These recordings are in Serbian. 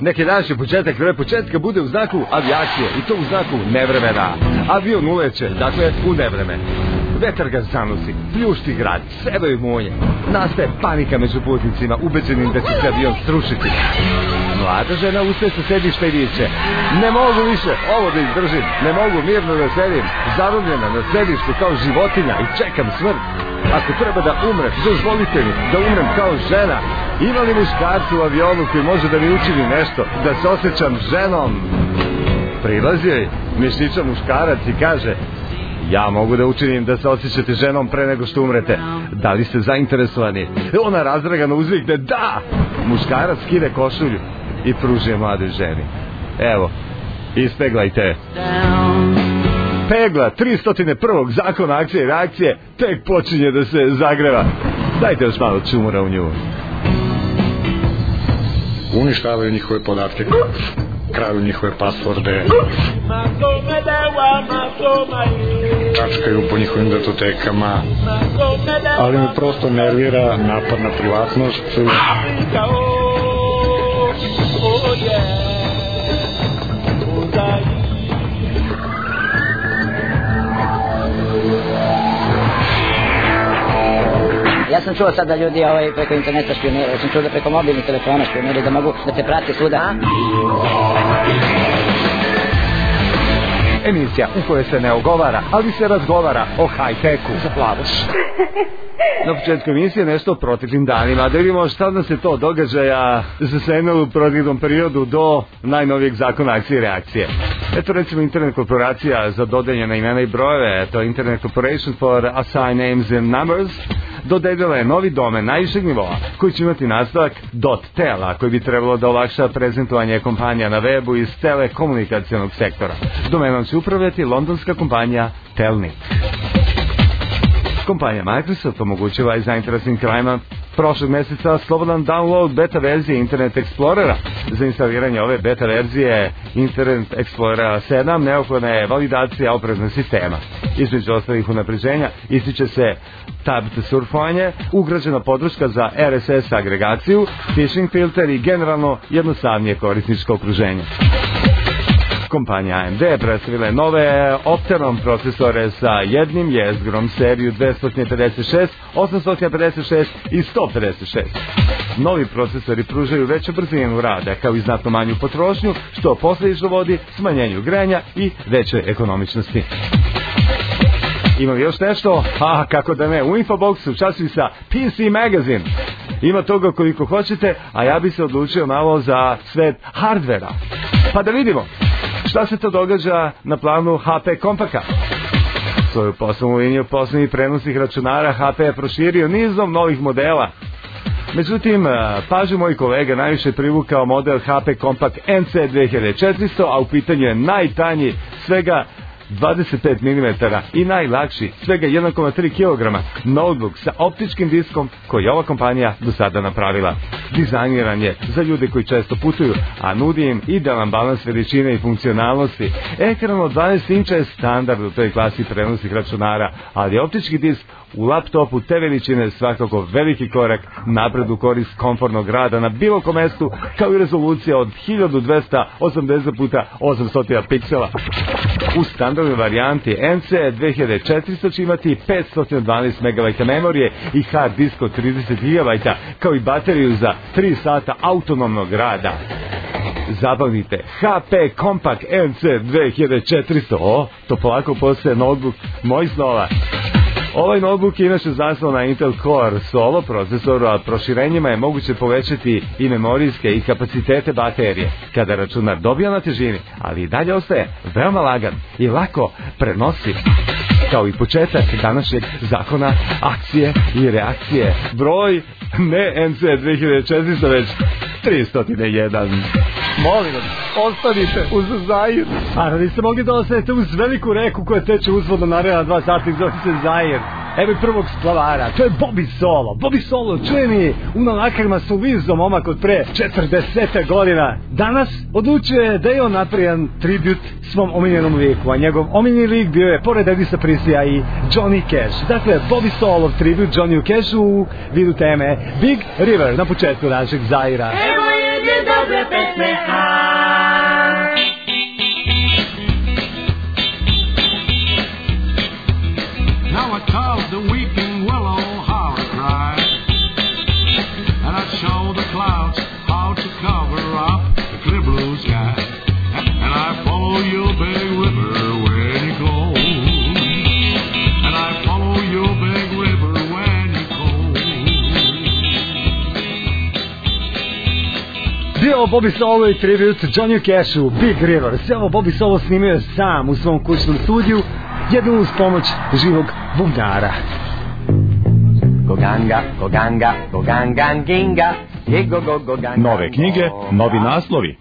Neki današnji početak početka bude u znaku avijacije i to u znaku nevremena. Avion uleće, dakle u nevreme. Vetar ga zanosi, pljušti grad, sedaju munje. Nastaje panika među putnicima, ubeđenim da će se avion srušiti. Mlada žena ustaje sa sedišta i viče: ne mogu više ovo da izdržim, ne mogu mirno da sedim, zarobljena na sedištu kao životinja i čekam smrt. Ako treba da umrem, dozvolite mi da umrem kao žena. Ima li muškarca u avionu koji može da mi učini nešto, da se osjećam ženom? Prilazi joj mišića muškarac i kaže: ja mogu da učinim da se osjećate ženom pre nego što umrete. Da li ste zainteresovani? Ona razdragano uzvikne: da! Muškarac skide košulju i pruži je mladoj ženi. Evo, ispeglajte. Pegla 301. zakona akcije i reakcije tek počinje da se zagreva. Dajte još malo čumura u nju. Uništavaju njihove podatke, kraju njihove pasvorde, čačkaju po njihovim datotekama, ali me prosto nervira napad na privatnost. Ja sam čuo sad da ljudi preko interneta špioniraju, ja sam čuo da preko mobilnih telefona špioniraju, da mogu da te prate svuda. Emisija u kojoj se ne ogovara, ali se razgovara o high-techu. Zaplavaš. Na početku emisije nešto o proteklim danima, da vidimo šta nam se to događaja zasenilo u proteklom periodu do najnovijeg zakona akcije i reakcije. Eto recimo Internet korporacija za dodeljena imena i brojeve, to je Internet Corporation for Assigned Names and Numbers, dodeljila je novi domen najvišeg nivoa koji će imati nastavak .tel, koji bi trebalo da olakša prezentovanje kompanija na webu iz telekomunikacionog sektora. Domenom će upravljati londonska kompanija Telnik. Kompanija Microsoft omogućila i zainteresnim krajima prošlog mjeseca slobodan download beta verzije Internet Explorera. Za instaliranje ove beta verzije Internet Explorera 7 neophodna je validacija operativnog sistema. Između ostalih unapređenja ističe se tabbed surfovanje, ugrađena podrška za RSS agregaciju, phishing filter i generalno jednostavnije korisničko okruženje. Kompanija AMD predstavila je nove Opteron procesore sa jednim jezgrom seriju 256, 856 i 156. Novi procesori pružaju veću brzinu rada kao i znatno manju potrošnju, što posljedično vodi smanjenju grejanja i veće ekonomičnosti. Ima li još nešto? Kako da ne, u Infoboxu časopisa PC Magazine. Ima toga koliko hoćete, a ja bi se odlučio malo za svet hardvera. Pa da vidimo šta se to događa na planu HP Compacta. Svoju poslovnu liniju poslovnih prenosnih računara HP je proširio nizom novih modela. Međutim, pažnju mojih kolega najviše privukao model HP Compact NC 2400, a u pitanju je najtanji, svega 25 mm i najlakši, svega 1,3 kg, notebook sa optičkim diskom koji je ova kompanija do sada napravila. Dizajniran je za ljude koji često putuju, a nudi im idealan balans veličine i funkcionalnosti. Ekran od 12 inča je standard u toj klasi prenosnih računara, ali optički disk u laptopu te veličine je svakako veliki korak napred u korist komfortnog rada na bilo kom mestu, kao i rezolucija od 1280x800 piksela. U standardnoj varijanti NC 2400 će imati 512 MB memorije i hard disk od 30 GB, kao i bateriju za 3 sata autonomnog rada. Zabavite HP Compact NC 2400. To polako postaje notebook mojih snova. Ovaj notebook je inače zasnovan na Intel Core Solo procesoru, a proširenjima je moguće povećati i memorijske i kapacitete baterije kada računar dobija na težini, ali i dalje ostaje veoma lagan i lako prenosiv. Kao i početak današnjeg zakona akcije i reakcije. Broj ne NC 2400, već 301. Molim vas, ostanite uz Zair. A da niste mogli da ostanete uz veliku reku koja teče uzvodno naredna 2 sata i zove se Zair. Evo prvog splavara, to je Bobby Solo. Bobby Solo, čujeni unalakrima su vizom momak od pre 40 godina. Danas odlučuje da je on napravljan tribut svom omiljenom liku, a njegov omiljeni lik bio je, pored Elvisa Preslija, i Johnny Cash. Dakle, Bobby Solo tribut Johnny Cashu u vidu teme Big River na početku našeg Zaira. Evo jedne dobre pesme, Bio Bobby Solo i tribute Johnny Cashu, Big River. Sve ovo Bobby Solo snimio sam u svom kućnom studiju, jednu uz pomoć živog bubnjara. Goganga, goganga, goganganginga. Nove knjige, novi naslovi.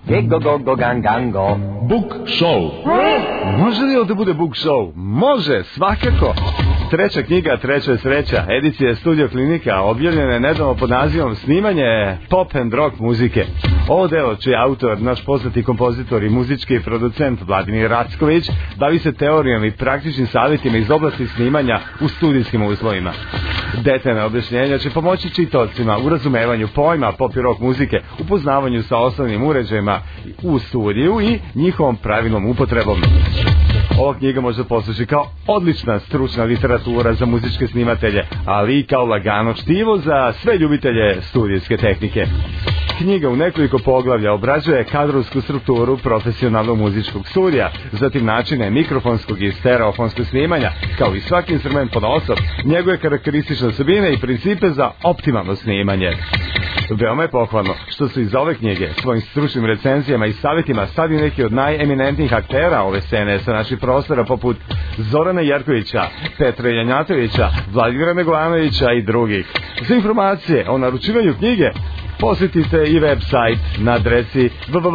Book Show. Može li ovo da bude Book Show? Može, svakako. Treća knjiga, treća je sreća, edicija Studio Klinika, objavljena je nedavno pod nazivom Snimanje pop and rock muzike. Ovo delo, čiji je autor, naš poznati kompozitor i muzički producent Vladimir Racković, bavi se teorijom i praktičnim savjetima iz oblasti snimanja u studijskim uslovima. Detaljna objašnjenja će pomoći čitaocima u razumevanju pojma pop i rock muzike, upoznavanju sa osnovnim uređajima u studiju i njihovom pravilnom upotrebom. Ova knjiga može poslužiti kao odlična stručna literatura za muzičke snimatelje, ali i kao lagano štivo za sve ljubitelje studijske tehnike. Knjiga u nekoliko poglavlja obrađuje kadrovsku strukturu profesionalnog muzičkog studija, zatim načine mikrofonskog i stereofonskog snimanja, kao i svaki instrument ponaosob, njegove karakteristične osobine i principe za optimalno snimanje. Veoma je pohvalno što su iz ove knjige svojim stručnim recenzijama i savjetima stavili neki od najeminentnijih aktera ove scene sa naših prostora poput Zorana Jerkovića, Petra Janjatovića, Vladimira Negovanovića i drugih. Za informacije o naručivanju knjige posjetite i website na adresi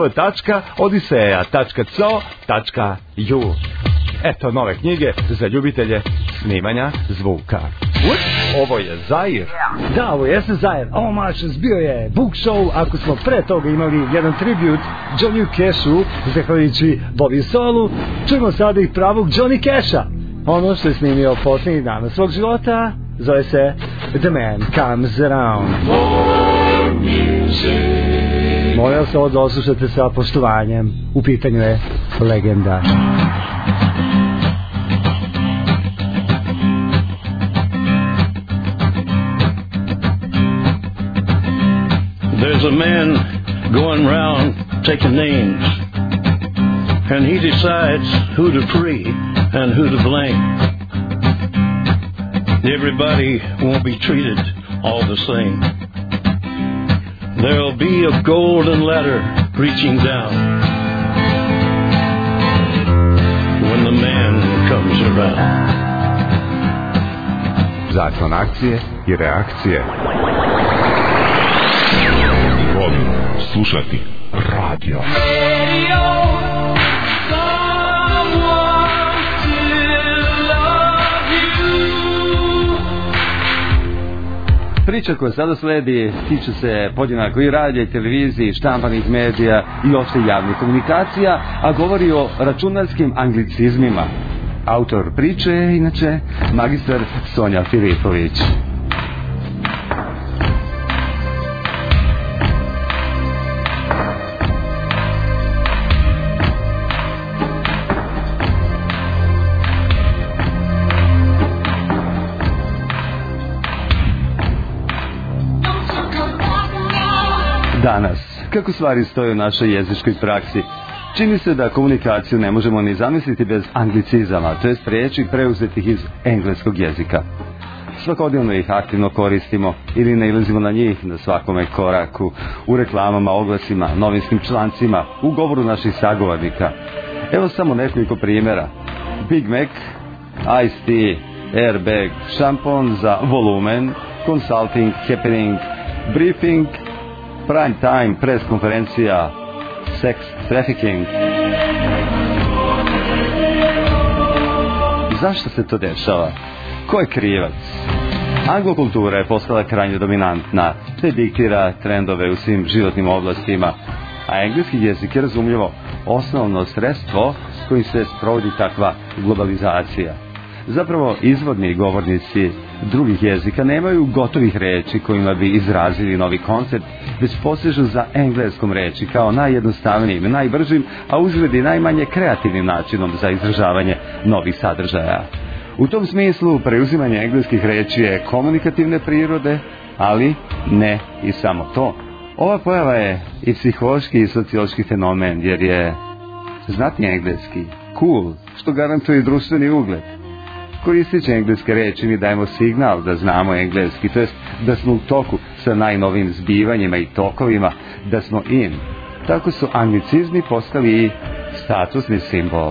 www.odiseja.co.ju. Eto nove knjige za ljubitelje snimanja zvuka. Ovo je Zair. Da, ovo jeste Zair. Ovo mašas bio je Book Show. Ako smo pre toga imali jedan tribut Johnny Cashu, zahvaljujući Bobby Solu, čujemo sada i pravog Johnny Casha. Ono što je snimio posljednjih dana svog života zove se The Man Comes Around. Molim se ovo da oslušate sa poštovanjem. U pitanju je legenda. There's a man going round taking names, and he decides who to free and who to blame. Everybody won't be treated all the same. There'll be a golden ladder reaching down when the man comes around. Zakon akcije i reakcije. Volim slušati radio. Priča koja sada sledi tiče se podjednako i radija i televiziji, štampanih medija i opšte javnih komunikacija, a govori o računarskim anglicizmima. Autor priče je inače magistar Sonja Filipović. Danas, kako stvari stoje u našoj jezičkoj praksi, čini se da komunikaciju ne možemo ni zamisliti bez anglicizama, to jest riječi preuzetih iz engleskog jezika. Svakodnevno ih aktivno koristimo ili nailazimo na njih na svakome koraku, u reklamama, oglasima, novinskim člancima, u govoru naših sagovornika. Evo samo nekoliko primjera. Big Mac, Ice Tea, Airbag, šampon za volumen, consulting, happening, briefing, prime time, press konferencija, sex trafficking. Zašto se to dešava? Ko je krivac? Anglokultura je postala krajnje dominantna, te diktira trendove u svim životnim oblastima, a engleski jezik je razumljivo osnovno sredstvo kojim se sprovodi takva globalizacija. Zapravo, izvorni govornici drugih jezika nemaju gotovih reči kojima bi izrazili novi koncept, već posežu za engleskom reči kao najjednostavnijim, najbržim, a uzgled i najmanje kreativnim načinom za izražavanje novih sadržaja. U tom smislu, preuzimanje engleskih reči je komunikativne prirode, ali ne i samo to. Ova pojava je i psihološki i sociološki fenomen, jer je znatni engleski cool, što garantuje društveni ugled. Koristeći engleske reči mi dajemo signal da znamo engleski, to jest da smo u toku sa najnovim zbivanjima i tokovima, da smo in, tako su anglicizmi postali statusni simbol.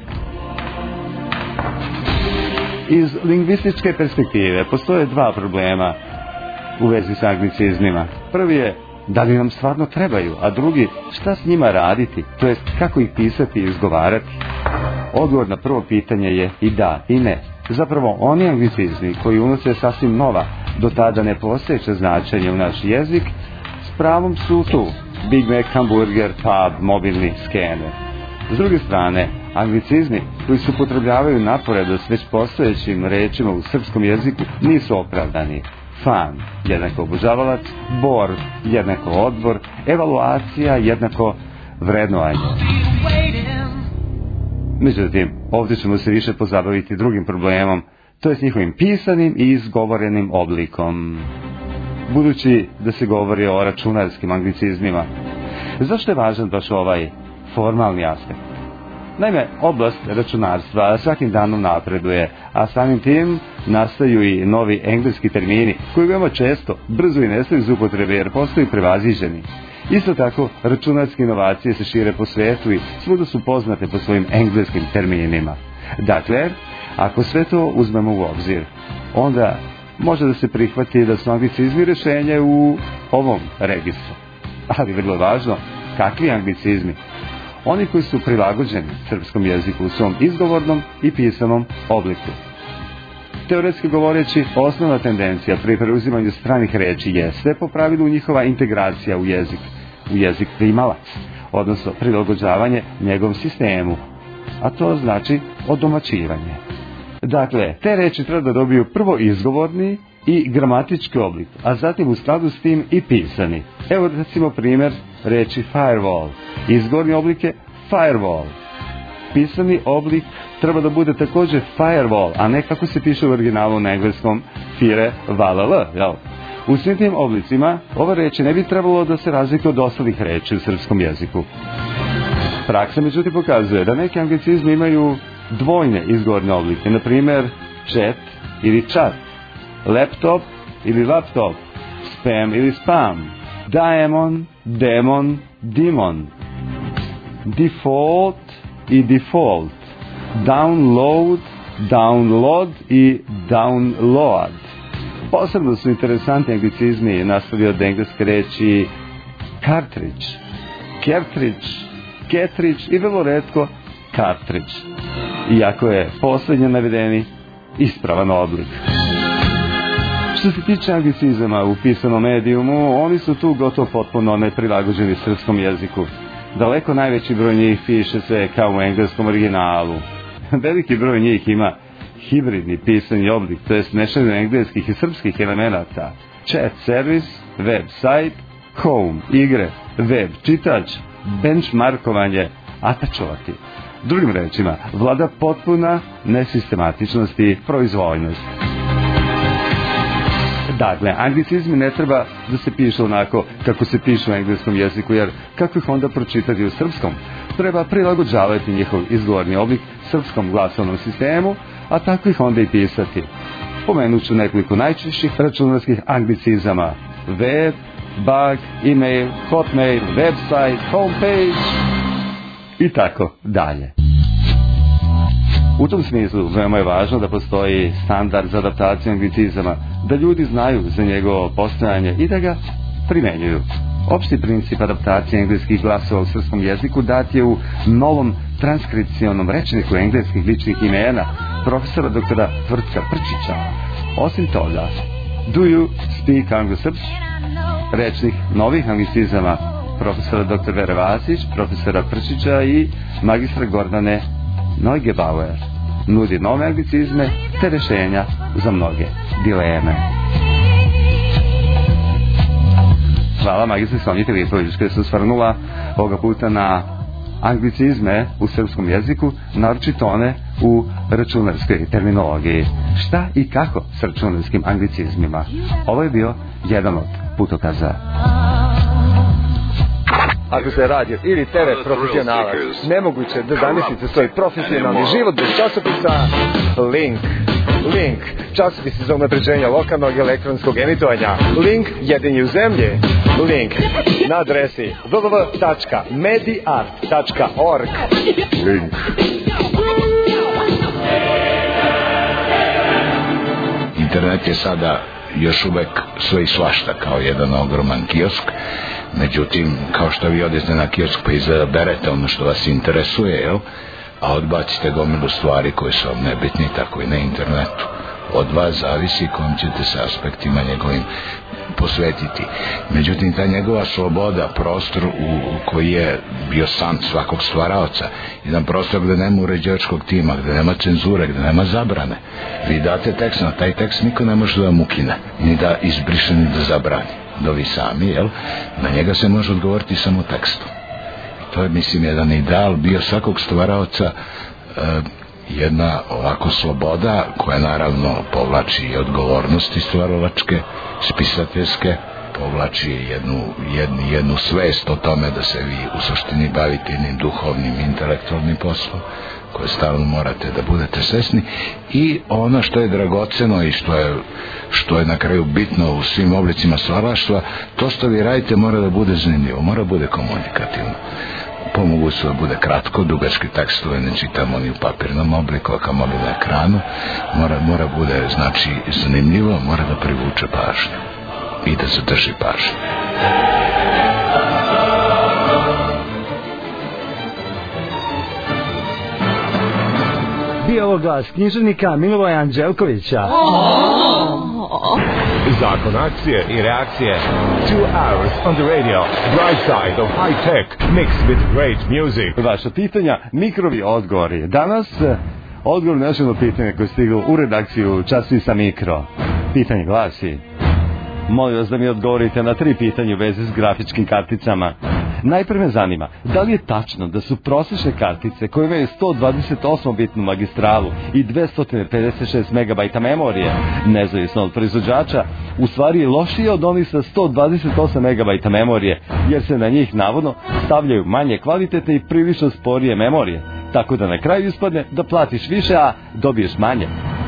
Iz lingvističke perspektive postoje dva problema u vezi sa anglicizmima. Prvi je da li nam stvarno trebaju, a drugi šta s njima raditi, to jest kako ih pisati i izgovarati. Odgovor na prvo pitanje je i da i ne. Zapravo oni anglicizmi koji unose sasvim nova, do tada nepostojeća značenja u naš jezik, s pravom su tu. Big Mac, hamburger, pub, mobilni skener. S druge strane, anglicizmi koji se upotrebljavaju naporedo s već postojećim rečima u srpskom jeziku nisu opravdani. Fan jednako obožavalac, bor jednako odbor, evaluacija jednako vrednovanje. Međutim, ovdje ćemo se više pozabaviti drugim problemom, to je s njihovim pisanim i izgovorenim oblikom. Budući da se govori o računarskim anglicizmima, zašto je važan baš ovaj formalni aspekt? Naime, oblast računarstva svakim danom napreduje, a samim tim nastaju i novi engleski termini koji veoma često brzo i nestaju iz upotrebe jer postaju prevaziđeni. Isto tako, računarske inovacije se šire po svetu i svuda su poznate po svojim engleskim terminima. Dakle, ako sve to uzmemo u obzir, onda može da se prihvati da su anglicizmi rješenje u ovom registru. Ali vrlo važno, kakvi anglicizmi? Oni koji su prilagođeni srpskom jeziku u svom izgovornom i pisanom obliku. Teoretski govoreći, osnovna tendencija pri preuzimanju stranih reči jeste po pravilu njihova integracija u jezik primalac, odnosno prilagođavanje njegovom sistemu, a to znači odomaćivanje. Dakle, te reči treba da dobiju prvo izgovorni i gramatički oblik, a zatim u skladu s tim i pisani. Evo recimo primjer reči firewall. Izgovorni oblik je firewall. Pisani oblik treba da bude također firewall, a ne kako se piše u originalu na engleskom firewall, jel? U svim tim oblicima ova reči ne bi trebalo da se razlikuje od ostalih reči u srpskom jeziku. Praksa međutim pokazuje da neki anglicizmi imaju dvojne izgovorne oblike, na primjer chat ili chat, laptop ili laptop, spam ili spam, daemon, demon, demon, default i default, download, download i download. Posebno su interesantni anglicizmi nastali od engleske reči cartridge, cartridge, cartridge i vrlo retko cartridge. Iako je posljednje navedeni ispravan oblik. Što se tiče anglicizama u pisanom medijumu, oni su tu gotovo potpuno neprilagođeni srpskom jeziku. Daleko najveći broj njih piše se kao u engleskom originalu. Veliki broj njih ima hibridni pisani oblik, to jest mešavinu engleskih i srpskih elemenata. Chat service, web site, home, igre, web čitač, benchmarkovanje, atačovati. Drugim rečima, vlada potpuna nesistematičnost i proizvoljnost. Dakle, anglicizmi ne treba da se pišu onako kako se pišu u engleskom jeziku, jer kako ih onda pročitati u srpskom? Treba prilagođavati njihov izgovorni oblik srpskom glasovnom sistemu, a tako ih onda i pisati. Pomenut ću nekoliko najčešćih računarskih anglicizama: web, bug, email, hotmail, website, homepage i tako dalje. U tom smislu veoma je važno da postoji standard za adaptaciju anglicizama, da ljudi znaju za njegovo postojanje i da ga primenjuju. Opšti princip adaptacije engleskih glasova u srpskom jeziku dat je u novom transkripcionom rečniku engleskih ličnih imena profesora doktora Tvrtka Prčića. Osim toga, Do you speak Anglo-Srpski? Rečnik novih anglicizama profesora dr. Vere Vasić, profesora Prčića i magistra Gordane Neugebauer nudi nove anglicizme te rješenja za mnoge dileme. Hvala magistri Sonji Filipović koja se osvrnula ovoga puta na anglicizme u srpskom jeziku, naročito one u računarskoj terminologiji. Šta i kako s računarskim anglicizmima? Ovo je bio jedan od putokaza. Ako se radi ili TV profesionalac, nemoguće da zamislite svoj profesionalni život bez časopisa Link. Link, časopis za unapređenje lokalnog elektronskog emitovanja. Link, jedini u zemlji. Link, na adresi www.mediart.org. Link. Internet je sada još uvek sve i svašta kao jedan ogroman kiosk. Međutim, kao što vi odete na kiosk pa izgleda berete ono što vas interesuje, jel? A odbacite gomilu stvari koje su vam nebitni, tako i na internetu. Od vas zavisi kojim ćete se aspektima njegovim posvetiti. Međutim, ta njegova sloboda, prostor u koji je bio san svakog stvaraoca, jedan prostor gde nema uređivačkog tima, gde nema cenzure, gde nema zabrane. Vi date tekst, na taj tekst niko ne može da vam ukine, ni da izbriše, ni da zabrani. Do vi sami, jel? Na njega se može odgovoriti samo tekstom. To je, mislim, jedan ideal bio svakog stvaraoca, jedna ovako sloboda koja naravno povlači i odgovornosti stvaralačke, spisateljske, povlači jednu svest o tome da se vi u suštini bavite jednim duhovnim, intelektualnim poslom koje stalno morate da budete svesni, i ono što je dragoceno i što je na kraju bitno u svim oblicima stvaralaštva, to što vi radite mora da bude zanimljivo, mora da bude komunikativno. Pomogu su da bude kratko, dugački tekstove ne čitamo ni u papirnom obliku, a kamoli na ekranu. Mora bude, znači, zanimljivo, mora da privuče pažnju i da zadrži pažnju. Bio ovo glas književnika Milivoja Anđelkovića. Zakon akcije i reakcije. 2 hours on the radio. Bright side of high tech mixed with great music. Vaša pitanja, mikrovi odgovori. Danas odgovor na naše pitanje koje je stiglo u redakciju časopisa Mikro. Pitanje glasi: molim vas da mi odgovorite na 3 pitanja u vezi s grafičkim karticama. Najprve me zanima, da li je tačno da su prosječne kartice koje imaju 128-bitnu magistralu i 256 MB memorije, nezavisno od proizvođača, u stvari lošije od onih sa 128 MB memorije, jer se na njih navodno stavljaju manje kvalitetne i prilično sporije memorije, tako da na kraju ispadne da platiš više, a dobiješ manje.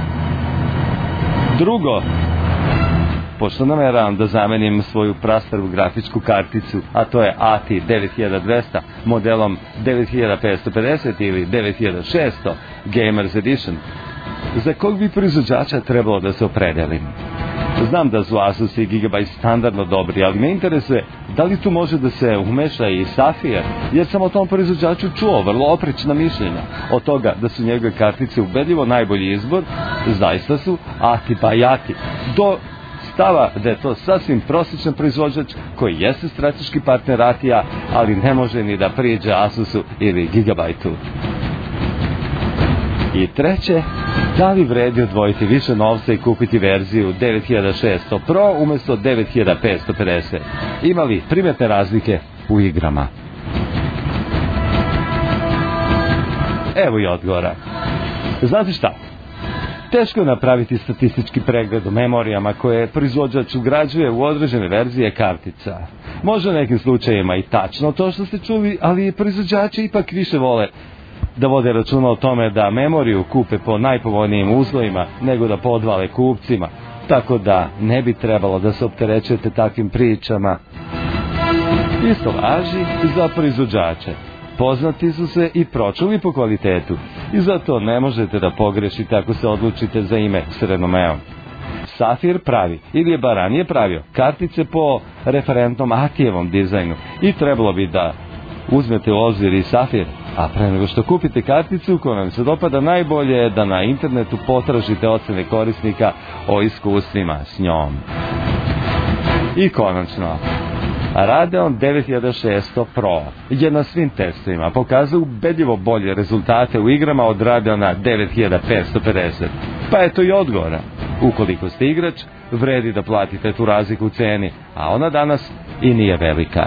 Drugo, pošto nameravam da zamenim svoju prastaru grafičku karticu, a to je ATI 9200 modelom 9550 ili 9600 Gamers Edition, za kog bi proizvođača trebalo da se opredelim? Znam da su Asus i Gigabyte standardno dobri, ali me interesuje da li tu može da se umeša i Safir, jer sam o tom proizvođaču čuo vrlo oprečna mišljenja. Od toga da su njegove kartice ubedljivo najbolji izbor, zaista su ATI by ATI, do stava da je to sasvim prosječan proizvođač koji jeste strateški partner ATI-a, ali ne može ni da priđe Asusu ili Gigabyte-u. I treće, da li vredi odvojiti više novca i kupiti verziju 9600 Pro umjesto 9550? Ima li primetne razlike u igrama? Evo i odgovora. Znate šta? Teško je napraviti statistički pregled o memorijama koje proizvođač ugrađuje u određene verzije kartica. Može u nekim slučajevima i tačno to što ste čuli, ali proizvođači ipak više vole da vode računa o tome da memoriju kupe po najpovoljnijim uslovima nego da podvale kupcima, tako da ne bi trebalo da se opterećujete takvim pričama. Isto važi za proizvođače. Poznati su se i pročuli po kvalitetu i zato ne možete da pogrešite ako se odlučite za ime s renomeom. Safir pravi, ili je bar ranije pravio, kartice po referentnom ATI-evom dizajnu i trebalo bi da uzmete u obzir i Safir. A pre nego što kupite karticu koja vam se dopada, najbolje je da na internetu potražite ocene korisnika o iskustvima s njom. I konačno, Radeon 9600 Pro je na svim testovima pokazao ubedljivo bolje rezultate u igrama od Radeona 9550. Pa eto i odgovora. Ukoliko ste igrač, vredi da platite tu razliku u ceni, a ona danas i nije velika.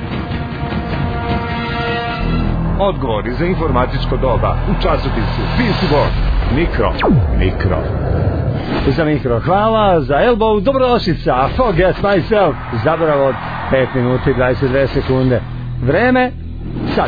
Odgovori za informatičko doba u časopisu PC World. Mikro. Za Mikro hvala, za Elbow dobrodošlica, Forget Myself, zaborav od 5 minuta i 22 sekunde. Vreme, sad.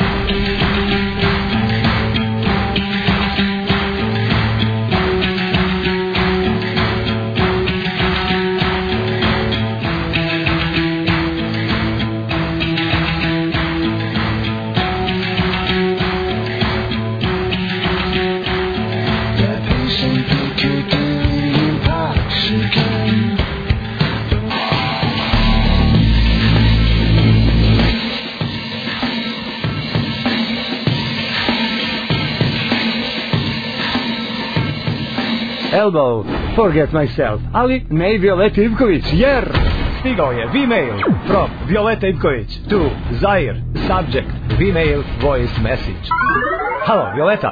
Elbow, Forget Myself, ali ne i Violeta Ivković, jer stigao je V-mail from Violeta Ivković to Zair, subject, V-mail, voice message. Halo, Violeta.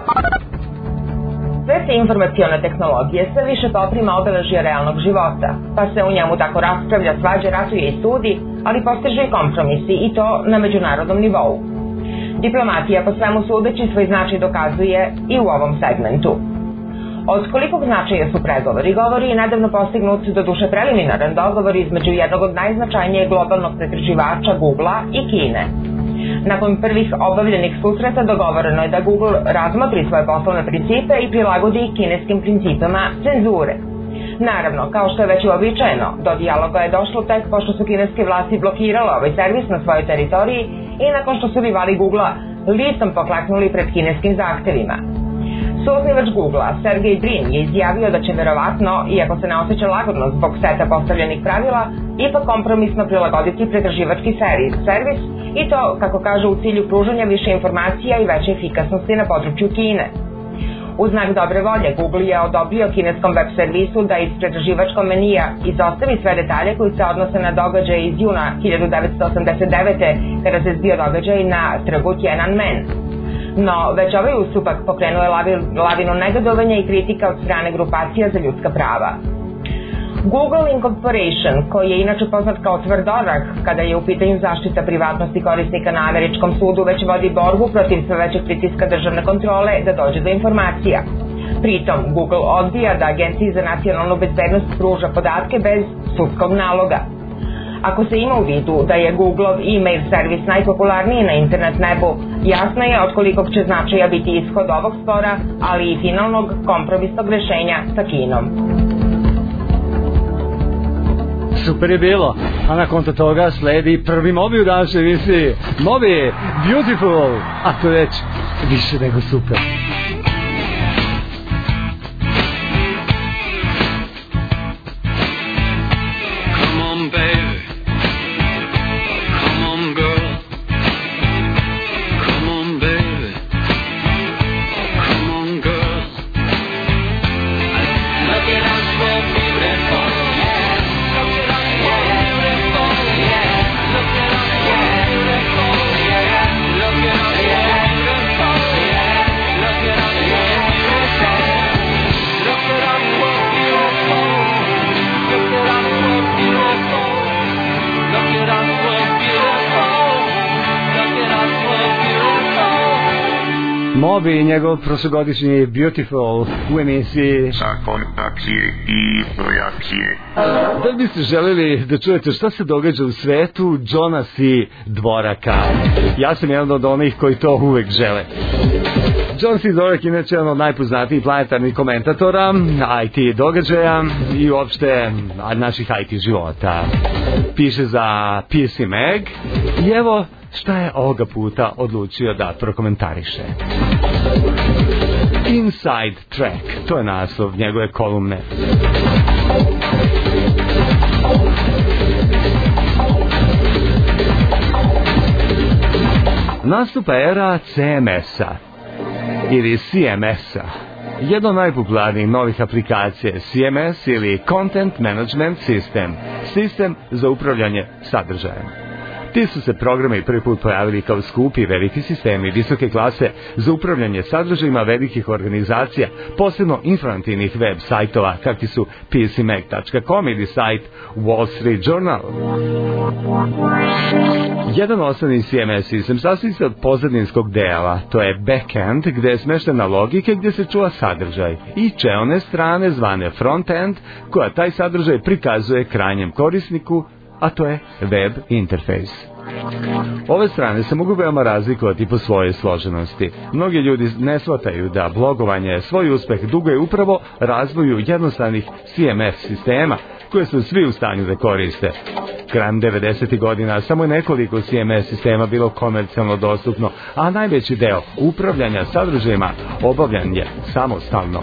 Sve se informacione tehnologije sve više poprima obeležje realnog života, pa se u njemu tako raspravlja, svađa, ratuje i sudi, ali postiže i kompromisi, i to na međunarodnom nivou. Diplomatija po svemu sudeći svoj značaj dokazuje i u ovom segmentu. Od kolikog značaja su pregovori, govori i nedavno postignut do duše preliminaran dogovor između jednog od najznačajnijeg globalnog pretraživača Google-a i Kine. Nakon prvih obavljenih susreta dogovoreno je da Google razmotri svoje poslovne principe i prilagodi kineskim principama cenzure. Naravno, kao što je već uobičajeno, do dijaloga je došlo tek pošto su kineske vlasti blokirale ovaj servis na svojoj teritoriji i nakon što su rivali Google-a listom pokleknuli pred kineskim zahtevima. Suosnivač Google-a, Sergey Brin, je izjavio da će verovatno, iako se ne osjeća lagodno zbog seta postavljenih pravila, ipak kompromisno prilagoditi pretraživački servis i to, kako kaže, u cilju pružanja više informacija i veće efikasnosti na području Kine. U znak dobre volje, Google je odobrio kineskom web servisu da iz pretraživačkog menija izostavi sve detalje koji se odnose na događaje iz juna 1989. kada se zbio događaj na trgu Tiananmen. No, već ovaj ustupak pokrenuo je lavinu negodovanja i kritika od strane grupacija za ljudska prava. Google Incorporation, koji je inače poznat kao tvrdorak kada je u pitanju zaštita privatnosti korisnika na američkom sudu, već vodi borbu protiv sve većeg pritiska državne kontrole da dođe do informacija. Pritom, Google odbija da Agenciji za nacionalnu bezbednost pruža podatke bez sudskog naloga. Ako se ima u vidu da je Googleov e-mail servis najpopularniji na internet nebu, jasno je od kolikog će značaja biti ishod ovog spora, ali i finalnog kompromisnog rešenja sa Kinom. Super je bilo, a nakon toga sledi prvi Mobi u današnjoj emisiji. Mobi, Beautiful, a to je već više nego super. Mobi i njegov prošlogodišnji Beautiful u emisiji Zakon akcije i projakcije. Da biste želeli da čujete šta se događa u svetu Jonas i Dvoraka. Ja sam jedan od onih koji to uvek žele. Jonas i Dvorak inače jedan od najpoznatijih planetarnih komentatora IT događaja i uopšte naših IT života. Piše za PC Mag i evo šta je ovoga puta odlučio da prokomentariše. Inside Track, to je naslov njegove kolumne. Nastupa era CMS-a ili CMS-a. Jedna od najpopularnijih novih aplikacija je CMS ili Content Management System, sistem za upravljanje sadržajem. Ti su se programi prvi put pojavili kao skupi veliki sistemi visoke klase za upravljanje sadržajima velikih organizacija, posebno informativnih web sajtova kakvi su PCMag.com ili sajt Wall Street Journal. Jedan osnovni CMS sistem sastoji se od pozadinskog dela, to je backend gde je smeštena logika gdje se čuva sadržaj i čelne strane zvane frontend koja taj sadržaj prikazuje krajnjem korisniku, a to je web interfejs. Ove strane se mogu veoma razlikovati po svojoj složenosti. Mnogi ljudi ne shvataju da blogovanje svoj uspeh duguje upravo razvoju jednostavnih CMS sistema koje su svi u stanju da koriste. Krajem 90. godina samo je nekoliko CMS sistema bilo komercijalno dostupno, a najveći deo upravljanja sadržajima obavljan je samostalno.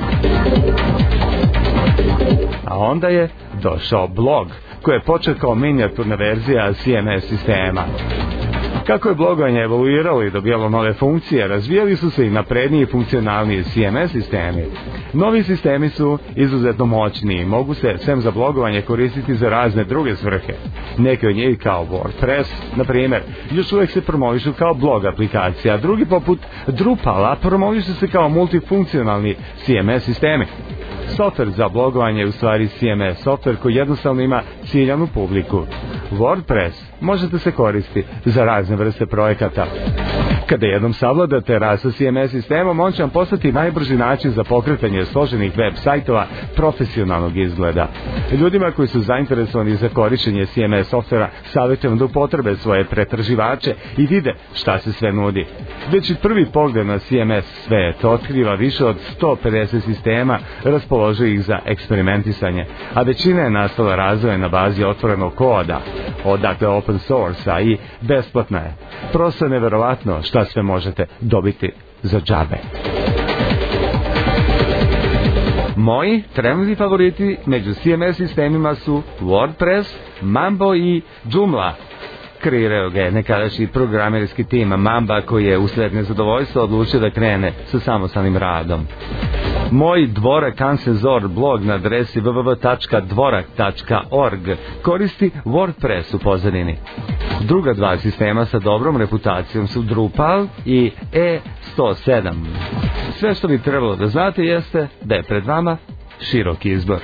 A onda je došao blog, koji je počeo kao minijaturna verzija CMS sistema. Kako je blogovanje evoluiralo i dobijalo nove funkcije, razvijali su se i napredniji i funkcionalniji CMS sistemi. Novi sistemi su izuzetno moćni i mogu se, sem za blogovanje, koristiti za razne druge svrhe. Neke od njih, kao WordPress, na primjer, još uvijek se promovišu kao blog aplikacija, a drugi poput Drupala promovišu se kao multifunkcionalni CMS sistemi. Software za blogovanje je u stvari CMS software koji jednostavno ima ciljanu publiku. WordPress možete se koristiti za razne vrste projekata. Kada jednom savladate rad sa CMS sistemom, on će vam postati najbrži način za pokretanje složenih web sajtova profesionalnog izgleda. Ljudima koji su zainteresovani za korištenje CMS softvera savjetujem da upotrebe svoje pretraživače i vide šta se sve nudi. Već i prvi pogled na CMS svet otkriva više od 150 sistema raspoloživih za eksperimentisanje, a većina je nastala razvojem na bazi otvorenog koda, odakle open source-a, i besplatna je. Prosto je neverovatno šta sve možete dobiti za džabe. Moji trenutni favoriti među CMS sistemima su WordPress, Mambo i Joomla. Kreirao ga je nekadašnji programerski tim Mamba, koji je usled nezadovoljstva odlučio da krene sa samostalnim radom. Moj Dvorak Ansezor blog na adresi www.dvorak.org koristi WordPress u pozadini. Druga dva sistema sa dobrom reputacijom su Drupal i E107. Sve što bi trebalo da znate jeste da je pred vama širok izbor.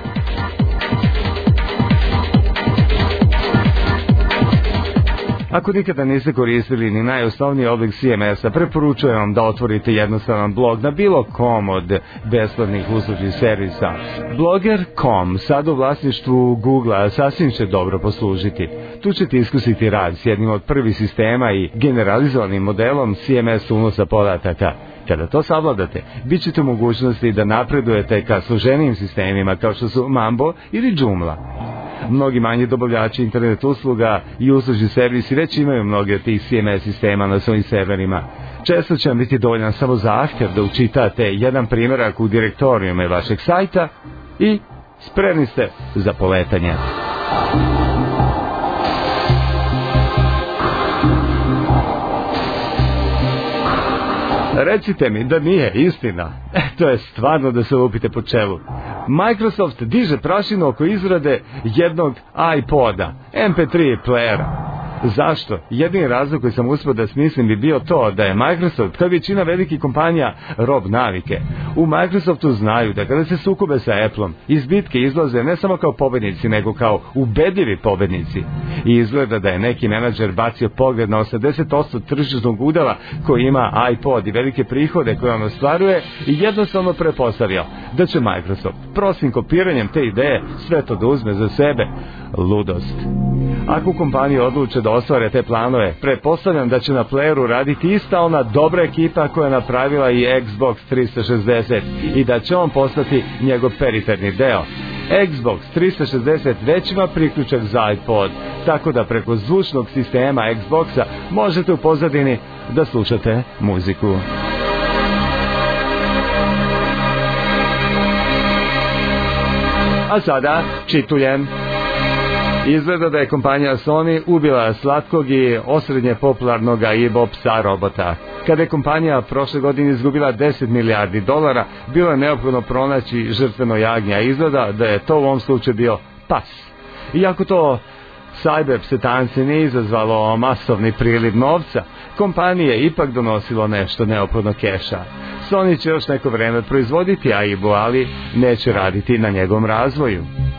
Ako nikada niste koristili ni najosnovniji oblik CMS-a, preporučujem vam da otvorite jednostavan blog na bilo kom od besplatnih uslužnih servisa. Blogger.com, sad u vlasništvu Google-a, sasvim će dobro poslužiti. Tu ćete iskusiti rad s jednim od prvih sistema i generalizovanim modelom CMS unosa podataka. Kada to savladate, bit ćete u mogućnosti da napredujete ka složenijim sistemima kao što su Mambo ili Joomla. Mnogi manji dobavljači internet usluga i uslužni servisi već imaju mnoge od tih CMS sistema na svojim serverima. Često će vam biti dovoljan samo zahtjev da učitate jedan primjerak u direktorijume vašeg sajta i spremni ste za poletanje. Recite mi da nije istina. To je stvarno da se lupite po čelu. Microsoft diže prašinu oko izrade jednog iPoda, MP3 playera. Zašto? Jedini razlog koji sam uspio da smislim bi bio to da je Microsoft, kao većina velikih kompanija, rob navike. U Microsoftu znaju da kada se sukobe sa Appleom, iz bitke izlaze ne samo kao pobednici, nego kao ubedljivi pobednici. I izgleda da je neki menadžer bacio pogled na 80% tržišnog udela koji ima iPod i velike prihode koje on ostvaruje i jednostavno prepostavio da će Microsoft prostim kopiranjem te ideje sve to da uzme za sebe. Ludost. Ako kompanije odluče da ostvare te planove, pretpostavljam da će na playeru raditi ista ona dobra ekipa koja je napravila i Xbox 360 i da će on postati njegov periferni deo. Xbox 360 već ima priključak za iPod, tako da preko zvučnog sistema Xboxa možete u pozadini da slušate muziku. A sada čituljem. Izgleda da je kompanija Sony ubila slatkog i osrednje popularnog Aibo psa robota. Kada je kompanija prošle godine izgubila $10 milijardi, bilo je neophodno pronaći žrtveno jagnje, a izgleda da je to u ovom slučaju bio pas. Iako to cyber psetanci nije izazvalo masovni priliv novca, kompanije je ipak donosilo nešto neophodno keša. Sony će još neko vreme proizvoditi Aibo, ali neće raditi na njegovom razvoju.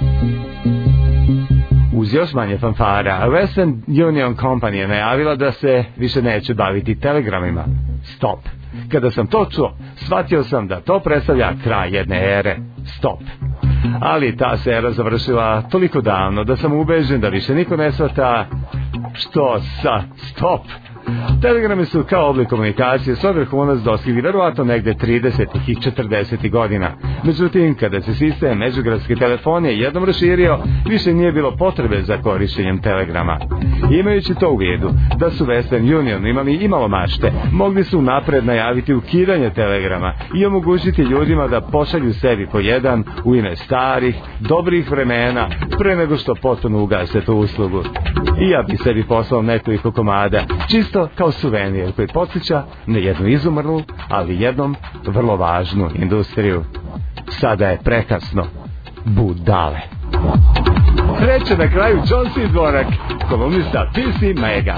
Uz još manje fanfara, Western Union Company je najavila da se više neće baviti telegramima. Stop. Kada sam to čuo, shvatio sam da to predstavlja kraj jedne ere. Stop. Ali ta se era završila toliko davno da sam ubeđen da više niko ne shvata što sa stop. Telegrami su kao oblik komunikacije svoj vrhunac dostigli verovatno negde 30. i 40. godina. Međutim, kada se sistem međugradske telefonije jednom raširio, više nije bilo potrebe za korištenjem telegrama. Imajući to u vidu, da su Western Union imali imalo mašte, mogli su napred najaviti ukidanje telegrama i omogućiti ljudima da pošalju sebi po jedan u ime starih, dobrih vremena, pre nego što potpuno ugase tu uslugu. I ja bi sebi poslao nekoliko komada, čisto čisto kao suvenir koji podsjeća na jednu izumrlu, ali jednom vrlo važnu industriju. Sada je prekasno. Budale. Treće na kraju John C. Dvorak, kolumnista PC Mega.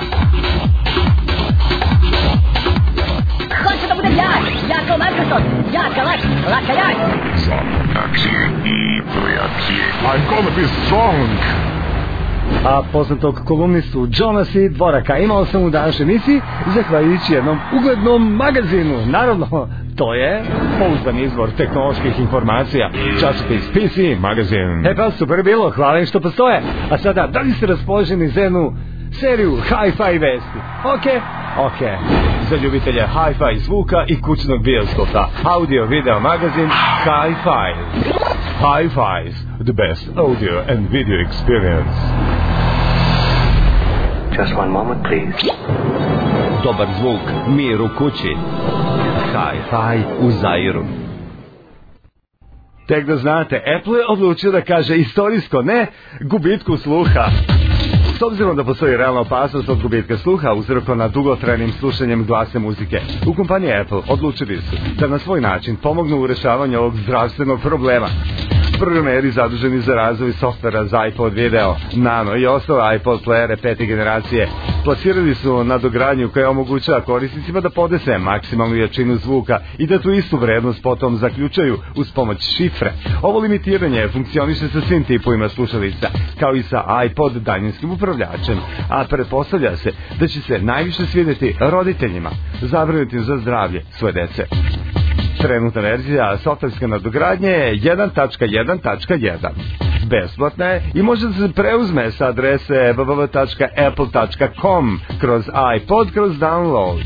Hoću da budem ja kao Microsoft, ja kao laka jaj. Za akcije i projekcije. I'm gonna be strong. A poznatog kolumnistu Johna C. Dvoraka imao sam u današnjoj emisiji zahvaljujući jednom uglednom magazinu. Naravno, to je pouzdan izvor tehnoloških informacija, časopis PC Magazine. Pa super bilo, hvala im što postoje. A sada, da li ste raspoloženi za jednu seriju Hi-Fi vesti? Ok. Za ljubitelje Hi-Fi zvuka i kućnog bioskopa, audio video magazin Hi-Fi. Hi-Fi's, the best audio and video experience. Just one moment, please. Dobar zvuk, mir u kući. Hi-Fi u Zairu. Tek da znate, Apple je odlučio da kaže istorijsko ne gubitku sluha. S obzirom da postoji realna opasnost od gubitka sluha uzrokovana dugotrajnim slušanjem glasne muzike, u kompaniji Apple odlučili su da na svoj način pomognu u rešavanju ovog zdravstvenog problema. Programeri zaduženi za razvoj softvera za iPod video, Nano i ostale iPod playere 5. generacije plasirali su nadogradnju koja omogućava korisnicima da podese maksimalnu jačinu zvuka i da tu istu vrednost potom zaključaju uz pomoć šifre. Ovo limitiranje funkcioniše sa svim tipovima slušalica, kao i sa iPod daljinskim upravljačem, a pretpostavlja se da će se najviše svidjeti roditeljima zabrinutim za zdravlje svoje dece. Trenutna verzija softverske nadogradnje je 1.1.1. Besplatna je i može da se preuzme sa adrese www.apple.com kroz iPod, kroz download.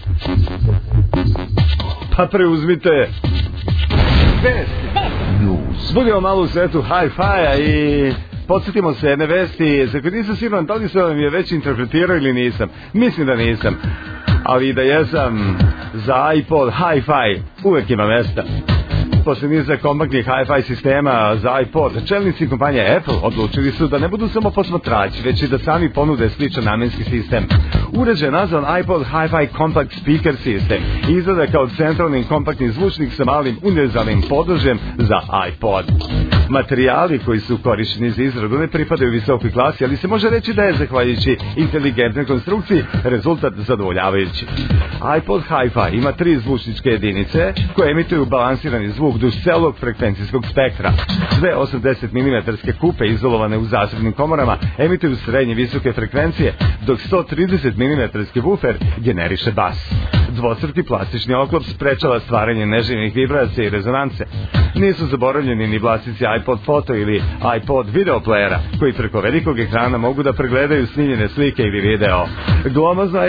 Pa preuzmite vesti. Budimo malo u svetu Hi-Fi-a i podsjetimo se jedne vesti za koje nisam siguran da li sam je već interpretirao ili nisam. Mislim da nisam. Ali da jesam, za iPod Hi-Fi uvek ima mesta. Posle niza kompaktnih Hi-Fi sistema za iPod, čelnici kompanije Apple odlučili su da ne budu samo posmatrači, već i da sami ponude sličan namenski sistem. Uređaj nazvan iPod Hi-Fi Compact Speaker System izgleda kao centralni kompaktni zvučnik sa malim univerzalnim podložjem za iPod. Materijali koji su korišteni za izradu ne pripadaju visokoj klasi, ali se može reći da je, zahvaljujući inteligentnoj konstrukciji, rezultat zadovoljavajući. iPod Hi-Fi ima 3 zvučničke jedinice koje emituju balansirani zvuk duž celog frekvencijskog spektra. Dve 80 mm kupe izolovane u zasebnim komorama emituju srednje visoke frekvencije, dok 130 mm bufer generiše bas. Dvostruki plastični oklop sprečava stvaranje neželjenih vibracija i rezonance. Nisu zaboravljeni ni vlasnici iPod Photo ili iPod video playera, koji preko velikog ekrana mogu da pregledaju snimljene slike ili video. Glomazno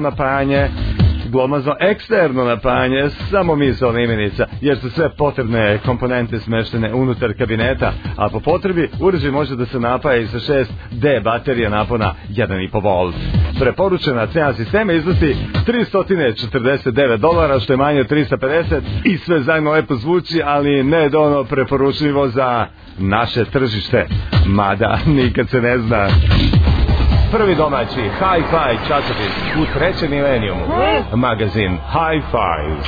eksterno napajanje, samo misaona imenica, jer su sve potrebne komponente smeštene unutar kabineta, a po potrebi uređaj može da se napaja i sa 6D baterija napona 1,5 volt. Preporučena cena sistema iznosi $349, što je manje od 350 i sve zajedno lepo zvuči, ali ne dovoljno preporučljivo za naše tržište, mada nikad se ne zna. Prvi domaći Hi-Fi časopis u trećem milenijumu, magazin Hi-Fi's.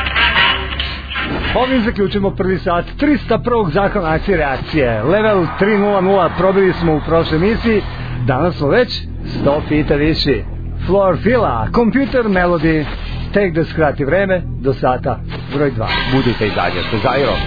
Ovim zaključimo prvi sat 301. zakona akcije reakcije. Level 300 probili smo u prošloj emisiji, danas smo već 100 fita viši. Floor Fila, Computer Melody, tek da skrati vreme do sata broj 2. Budite i dalje sa Zairom.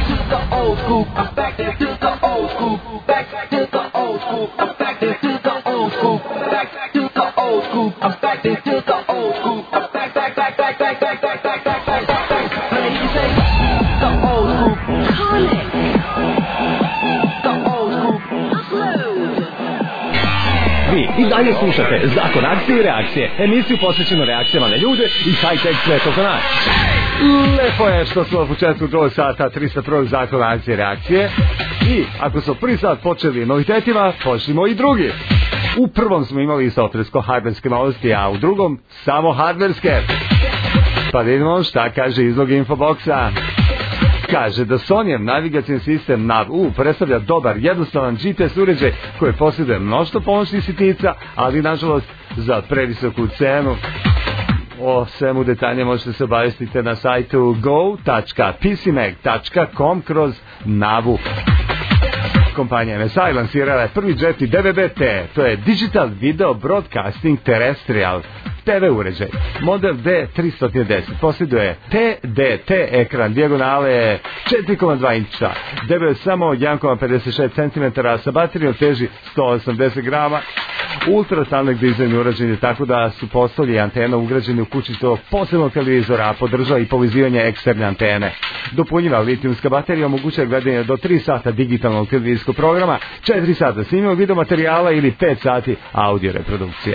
Vi i dalje slušate Zakon akcije i reakcije, emisiju posvećenu reakcijama na ljude i high-tech svet oko nas. Lepo je što smo u početku drugog sata 301. Zakon akcije i reakcije. I ako smo prvi sat počeli novitetima, počnimo i drugi. U prvom smo imali softversko-hardverske novosti, a u drugom samo hardverske. Pa vidimo šta kaže izlog infoboksa. kaže da Sonyjev navigacijni sistem NAV-U predstavlja dobar, jednostavan GPS uređaj koji posjeduje mnoštvo pomoćnih sitnica, ali nažalost za previsoku cenu. O svemu detaljnije možete se obavestiti na sajtu go.pcmag.com kroz NAV-U. Kompanija MSI lansirala je prvi JET DVB-T, to je Digital Video Broadcasting Terrestrial TV uređaj. Model D310 posjeduje TDT ekran dijagonale 4,2 inča, debel samo 1,56 cm, sa baterijom teži 180 grama. Ultrasound dizajn urađen je tako da su postolje i antena ugrađeni u kućicu posebnog televizora, a podržava i povezivanje eksterne antene. Dopunjiva litijumska baterija omogućuje gledanje do 3 sata digitalnog televizijskog programa, 4 sata snimljivog video materijala ili 5 sati audio reprodukcije.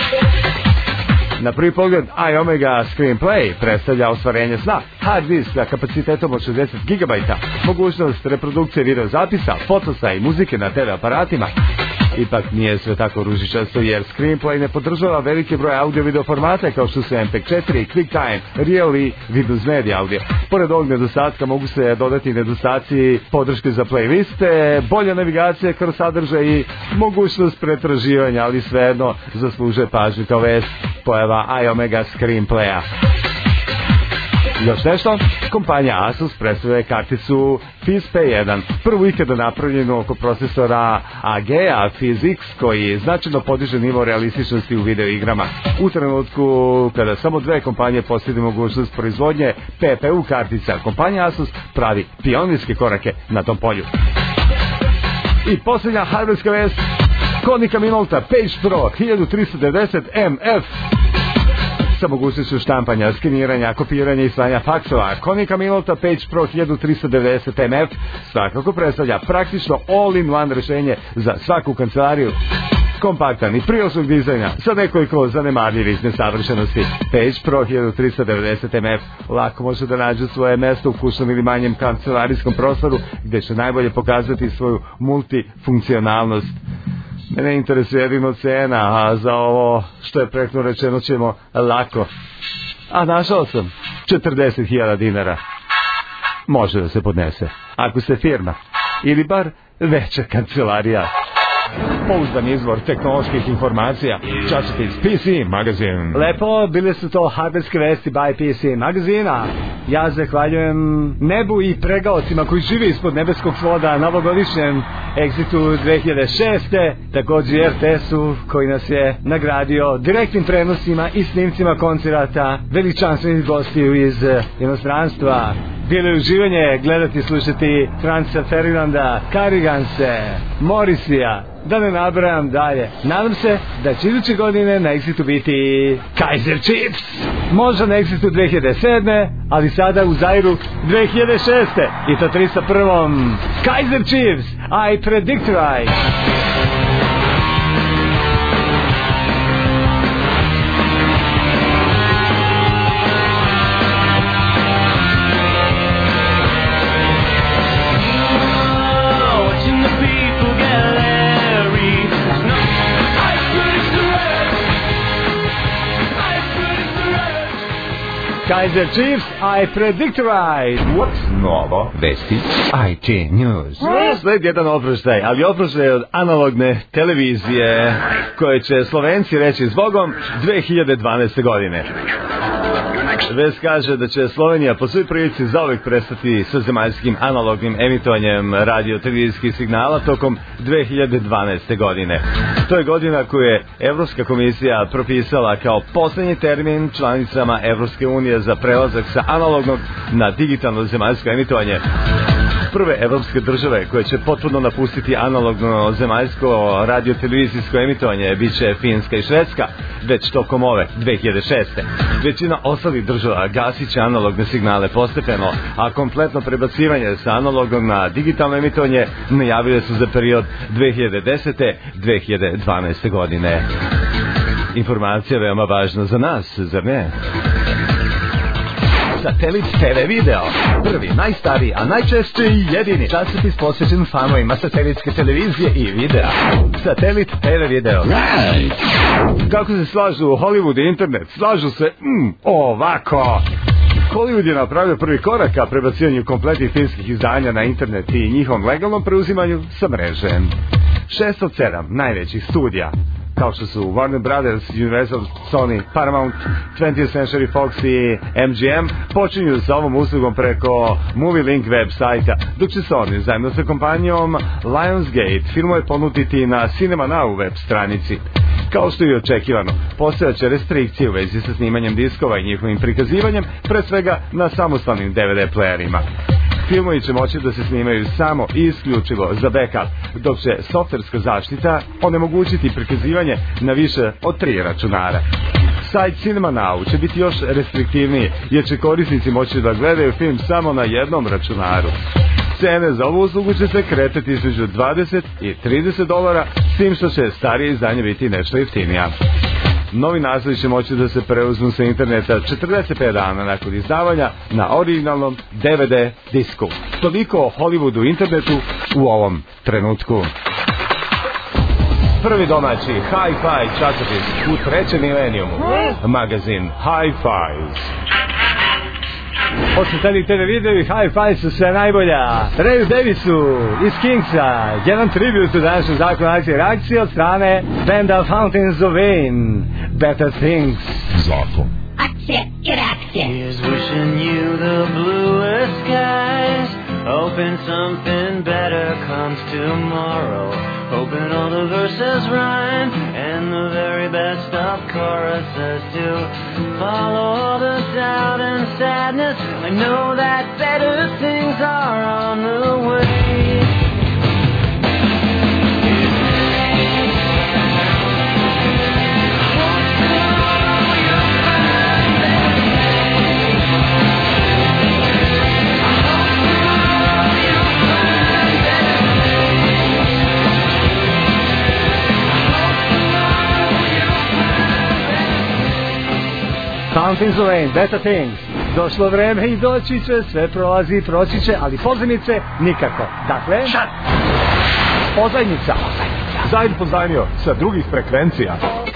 Na prvi pogled, iOmega Screenplay predstavlja ostvarenje sna. Hard disk sa kapacitetom od 60 GB, mogućnost reprodukcije video zapisa, fotosa i muzike na TV aparatima. Ipak nije sve tako ružičasto, jer Screenplay ne podržava veliki broj audio-video formata kao što su MP4, QuickTime, Real i Windows Media Audio. Pored ovog nedostatka mogu se dodati nedostaci podrške za playliste, bolja navigacija kroz sadržaj i mogućnost pretraživanja, ali svejedno zaslužuje pažnju kao vest pojava iOmega Screenplaya. Još nešto? Kompanija Asus predstavlja karticu FizzPay1, prvu ikada napravljenu oko procesora AGEA PhysX, koji značajno podiže nivo realističnosti u video igrama. U trenutku kada samo dve kompanije posjeduju mogućnost proizvodnje PPU kartica, kompanija Asus pravi pionirske korake na tom polju. I posljednja hardverska vest, Konica Minolta Page Pro 1390 MF sa mogućnošću štampanja, skeniranja, kopiranja i slanja faksova. Konica Minolta Page Pro 1390 MF svakako predstavlja praktično all-in-one rešenje za svaku kancelariju. Kompaktan i priosnog dizajna sa nekoliko zanemarljivih nesavršenosti. Page Pro 1390 MF lako može da nađe svoje mesto u kućnom ili manjem kancelarijskom prostoru gde će najbolje pokazati svoju multifunkcionalnost. Mene interesuje jedino cena, a za ovo što je prekno rečeno ćemo lako. A našao sam 40.000 dinara. Može da se podnese, ako ste firma ili bar veća kancelarija. Pouzdan izvor tehnoloških informacija, časopis PC Magazine. Lepo, bile su to hardverske vesti by PC Magazina. Ja zahvaljujem nebu i pregaocima koji žive ispod nebeskog svoda na ovogodišnjem Exitu 2006. Također RTS-u koji nas je nagradio direktnim prenosima i snimcima koncerata veličanstvenih gostiju iz inostranstva. Bilo je uživanje gledati i slušati Franca Ferdinanda, Kariganse, Morisija, da ne nabrajam dalje. Nadam se da će iduće godine na Exitu biti Kaiser Chiefs. Možda na Exitu 2007. ali sada u Zairu 2006. I to 301. Kaiser Chiefs, I predict right. Kaiser Chiefs, I predict right. What's novo? Vesti IT News. Sled jedan oproštaj, ali oproštaj od analogne televizije koje će Slovenci reći zbogom 2012. godine. Vest kaže da će Slovenija po svoj prilici zauvek prestati sa zemaljskim analognim emitovanjem radio-televizijskih signala tokom 2012. godine. To je godina koju je Evropska komisija propisala kao poslednji termin članicama Evropske unije za prelazak sa analognog na digitalno zemaljsko emitovanje. Prve evropske države koje će potpuno napustiti analogno zemaljsko radio-televizijsko emitovanje biće Finska i Švedska, već tokom ove 2006. Većina ostalih država gasit će analogne signale postepeno, a kompletno prebacivanje sa analognog na digitalno emitovanje najavile su za period 2010-2012. godine. Informacija veoma važna za nas, zar ne? Satelit TV Video, prvi, najstariji, a najčešće i jedini časopis posvećen fanovima satelitske televizije i videa. Satelit TV Video. Kako se slažu Hollywood i internet? Slažu se ovako. Hollywood je napravio prvi korak ka prebacivanju kompletnih filmskih izdanja na internet i njihovom legalnom preuzimanju sa mreže. 6 od 7 najvećih studija, kao što su Warner Brothers, Universal, Sony, Paramount, 20th Century Fox i MGM, počinju sa ovom uslugom preko Movie Link web sajta, dok će Sony zajedno sa kompanijom Lionsgate filmove ponuditi na Cinema Now web stranici. Kao što je očekivano, postojaće restrikcije u vezi sa snimanjem diskova i njihovim prikazivanjem, pre svega na samostalnim DVD playerima. Filmovi će moći da se snimaju samo i isključivo za backup, dok će softverska zaštita onemogućiti prikazivanje na više od 3 računara. Sajt Cinema Now će biti još restriktivniji, jer će korisnici moći da gledaju film samo na jednom računaru. Cene za ovu uslugu će se kretati između $20 i $30, s tim što će starije izdanje biti nešto jeftinija. Novi naslovi će moći da se preuzmu sa interneta 45 dana nakon izdavanja na originalnom DVD disku. Toliko o Hollywoodu internetu u ovom trenutku. Prvi domaći Hi-Fi časopis u trećem milenijumu, magazin Hi-Fi. Osjetani TV videovi Hi-Fi su sve najbolja. Rayu Davisu iz Kingsa, jedan tribut u današnjem zakonu akcije i reakcije od strane benda Fountains of Wayne, Better Things. Zakon. Akcije i reakcije. Here's wishing you the bluest skies, hoping something better comes tomorrow, hoping all the verses rhyme and the very best of choruses to follow all the doubt and sadness. I know that better things are on the way. Fountains of Wayne, Better Things. Došlo vreme i doći će, sve prolazi i proći će, ali pozajmice nikako. Dakle, pozajmica. Zajm pozajmio sa drugih frekvencija.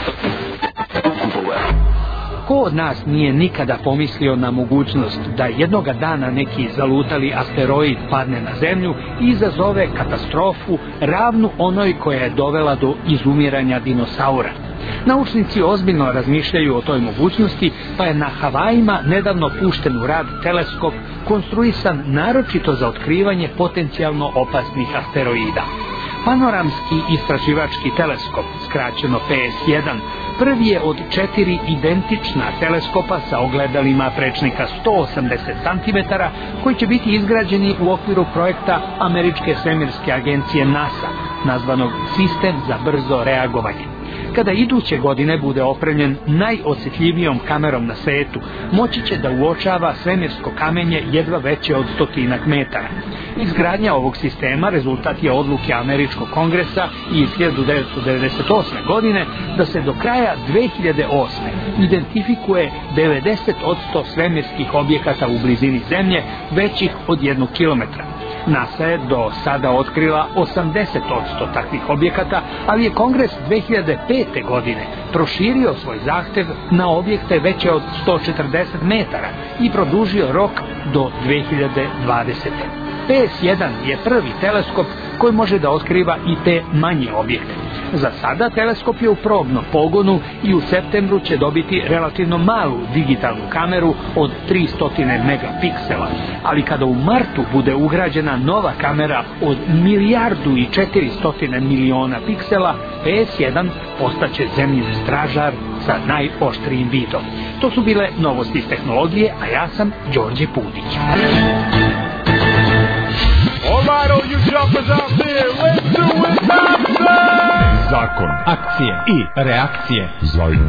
Ko od nas nije nikada pomislio na mogućnost da jednoga dana neki zalutali asteroid padne na Zemlju i izazove katastrofu ravnu onoj koja je dovela do izumiranja dinosaura? Naučnici ozbiljno razmišljaju o toj mogućnosti, pa je na Havajima nedavno pušten u rad teleskop konstruisan naročito za otkrivanje potencijalno opasnih asteroida. Panoramski istraživački teleskop, skraćeno PS1, prvi je od 4 identična teleskopa sa ogledalima prečnika 180 cm, koji će biti izgrađeni u okviru projekta Američke svemirske agencije NASA, nazvanog Sistem za brzo reagovanje. Kada iduće godine bude opremljen najosjetljivijom kamerom na svetu, moći će da uočava svemirsko kamenje jedva veće od 100 metara. Izgradnja ovog sistema rezultat je odluke Američkog kongresa iz 1998. godine da se do kraja 2008. identifikuje 90% svemirskih objekata u blizini Zemlje većih od 1 kilometra. NASA je do sada otkrila 80% takvih objekata, ali je Kongres 2005. godine proširio svoj zahtev na objekte veće od 140 metara i produžio rok do 2020. PS1 je prvi teleskop koji može da otkriva i te manje objekte. Za sada teleskop je u probnom pogonu i u septembru će dobiti relativno malu digitalnu kameru od 300 megapiksela, ali kada u martu bude ugrađena nova kamera od 1.400.000.000 piksela, PS1 postaće Zemljin stražar sa najoštrijim vidom. To su bile novosti iz tehnologije, a ja sam Đorđe Pudić. Alright, all you jumpers out there, let's do it, Zakon, akcije i reakcije. Zajm.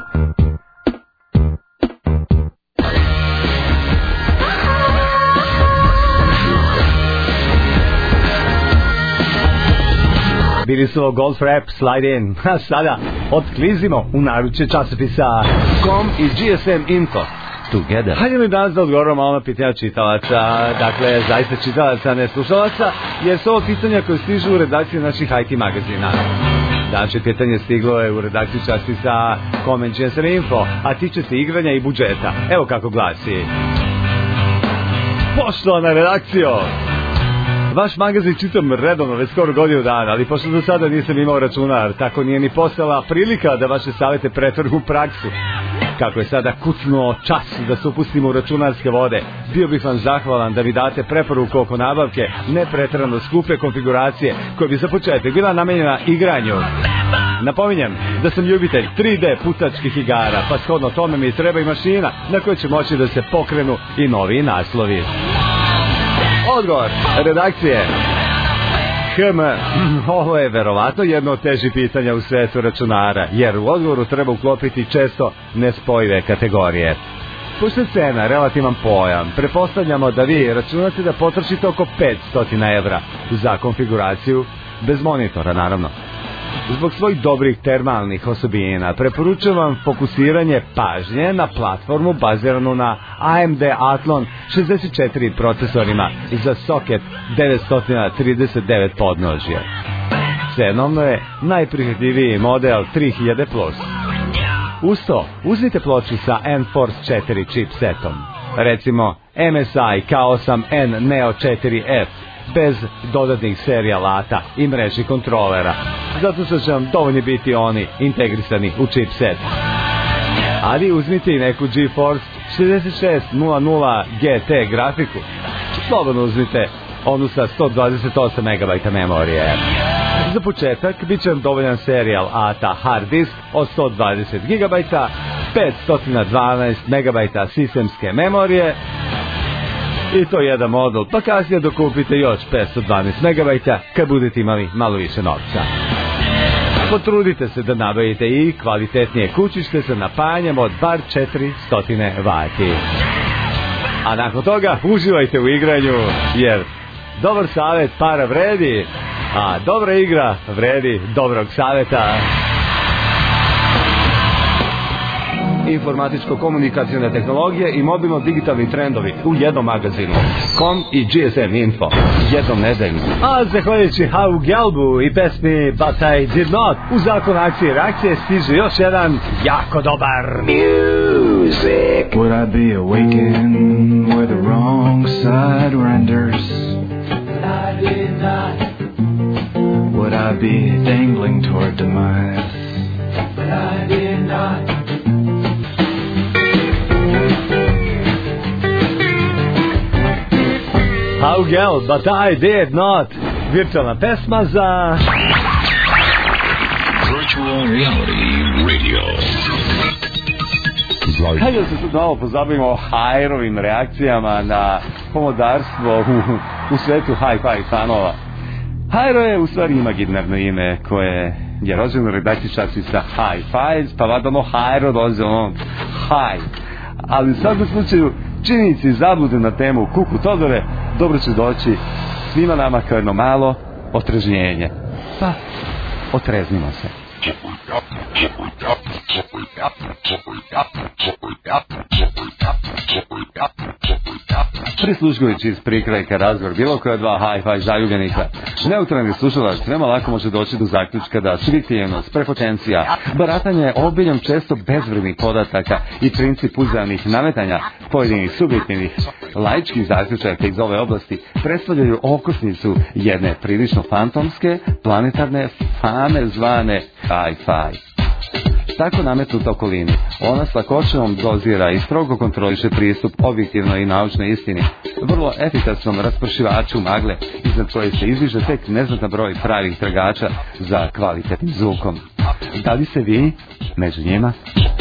Bili su Golf Rap, Slide In. A sada otklizimo u naručje časopisa Com i GSM Info. Together. Hajde mi danas da odgovorimo malo pitanja čitalaca, dakle zaista čitalaca, ne slušalaca, jer su ovo pitanja koje stižu u redakciji naših IT magazina. Znači, pitanje stiglo je u redakciju časopisa Com i GSM Info, a tiče se igranja i budžeta. Evo kako glasi. Poštovana redakcijo, vaš magazin čitam redovno već skoro godinu dana, ali pošto do sada nisam imao računar, tako nije ni postala prilika da vaše savete pretvorim u praksu. Kako je sada kucnuo čas da se upustimo u računarske vode, bio bih vam zahvalan da mi date preporuku oko nabavke nepreterano skupe konfiguracije koja bi za početak bila namenjena igranju. Napominjem da sam ljubitelj 3D putačkih igara, pa shodno tome mi treba i mašina na kojoj će moći da se pokrenu i novi naslovi. Odgovor redakcije. Ovo je verovatno jedno od težih pitanja u svetu računara, jer u odgovoru treba uklopiti često nespojive kategorije. Pošto je cena relativan pojam, prepostavljamo da vi računate da potrošite oko 500 evra za konfiguraciju, bez monitora naravno. Zbog svojih dobrih termalnih osobina preporučujem vam fokusiranje pažnje na platformu baziranu na AMD Athlon 64 procesorima za soket 939 podnožja. Cenovno je najprihvatljiviji model 3000+. Uz to, uzmite ploču sa N-Force 4 chipsetom, recimo MSI K8N Neo 4F, bez dodatnih serija lata i mreži kontrolera. Zato što će vam dovoljni biti oni integrisani u chipset. Ali uzmite i neku GeForce 6600 GT grafiku. Slobodno uzmite onu sa 128 MB memorije. Za početak bit će vam dovoljan serijal ATA hard disk od 120 GB, 512 MB sistemske memorije, i to jedan model, pa kasnije dokupite još 512 MB kad budete imali malo više novca. Potrudite se da nabavite i kvalitetnije kućište sa napajanjem od bar 400 vati. A nakon toga uživajte u igranju, jer dobar savjet para vredi, a dobra igra vredi dobrog savjeta. Informatičko-komunikacijne tehnologije i mobilno-digitalni trendovi u jednom magazinu. Com i GSM Info. Jednom nedeljno. A zahvaljujući Hau Gelbu i pesmi But I Did Not, u zakon akcije i reakcije stiže još jedan jako dobar music. Would I be awakened where the wrong side renders? But I did not. Would I be dangling toward demise? But I did not. How Gel, But I Did Not. Virtualna pesma za Virtual Reality Radio. Hajde da se sad malo pozabavimo Hairovim reakcijama na pomodarstvo u svetu hi-fi fanova. Hairo je u stvari imaginarno ime koje je rođeno redaktičarci sa hi-fi, pa vadano Hairo rođe onom hi. Ali u svakom slučaju činjenici zablude na temu Kuku Todore dobro će doći svima nama kao jedno malo otrežnjenje. Pa, otreznimo se. Prisluškujući iz prikrajka razgovor bilo koja dva hi-fi zaljubljenika, neutralni slušalac veoma lako može doći do zaključka da subjektivnost, prepotencija, baratanje obiljom često bezvrednih podataka i princip uzajamnih nametanja pojedinih subjektivnih laičkih zaključaka iz ove oblasti predstavljaju okosnicu jedne prilično fantomske planetarne fame zvane hi-fi. Tako nametnuta okolini, ona s lakoćom dozira i strogo kontroliše pristup objektivnoj i naučnoj istini, vrlo efikasnom raspršivaču magle, iznad koje se izviže tek neznatan broj pravih tragača za kvalitetnim zvukom. Da li se vi među njima?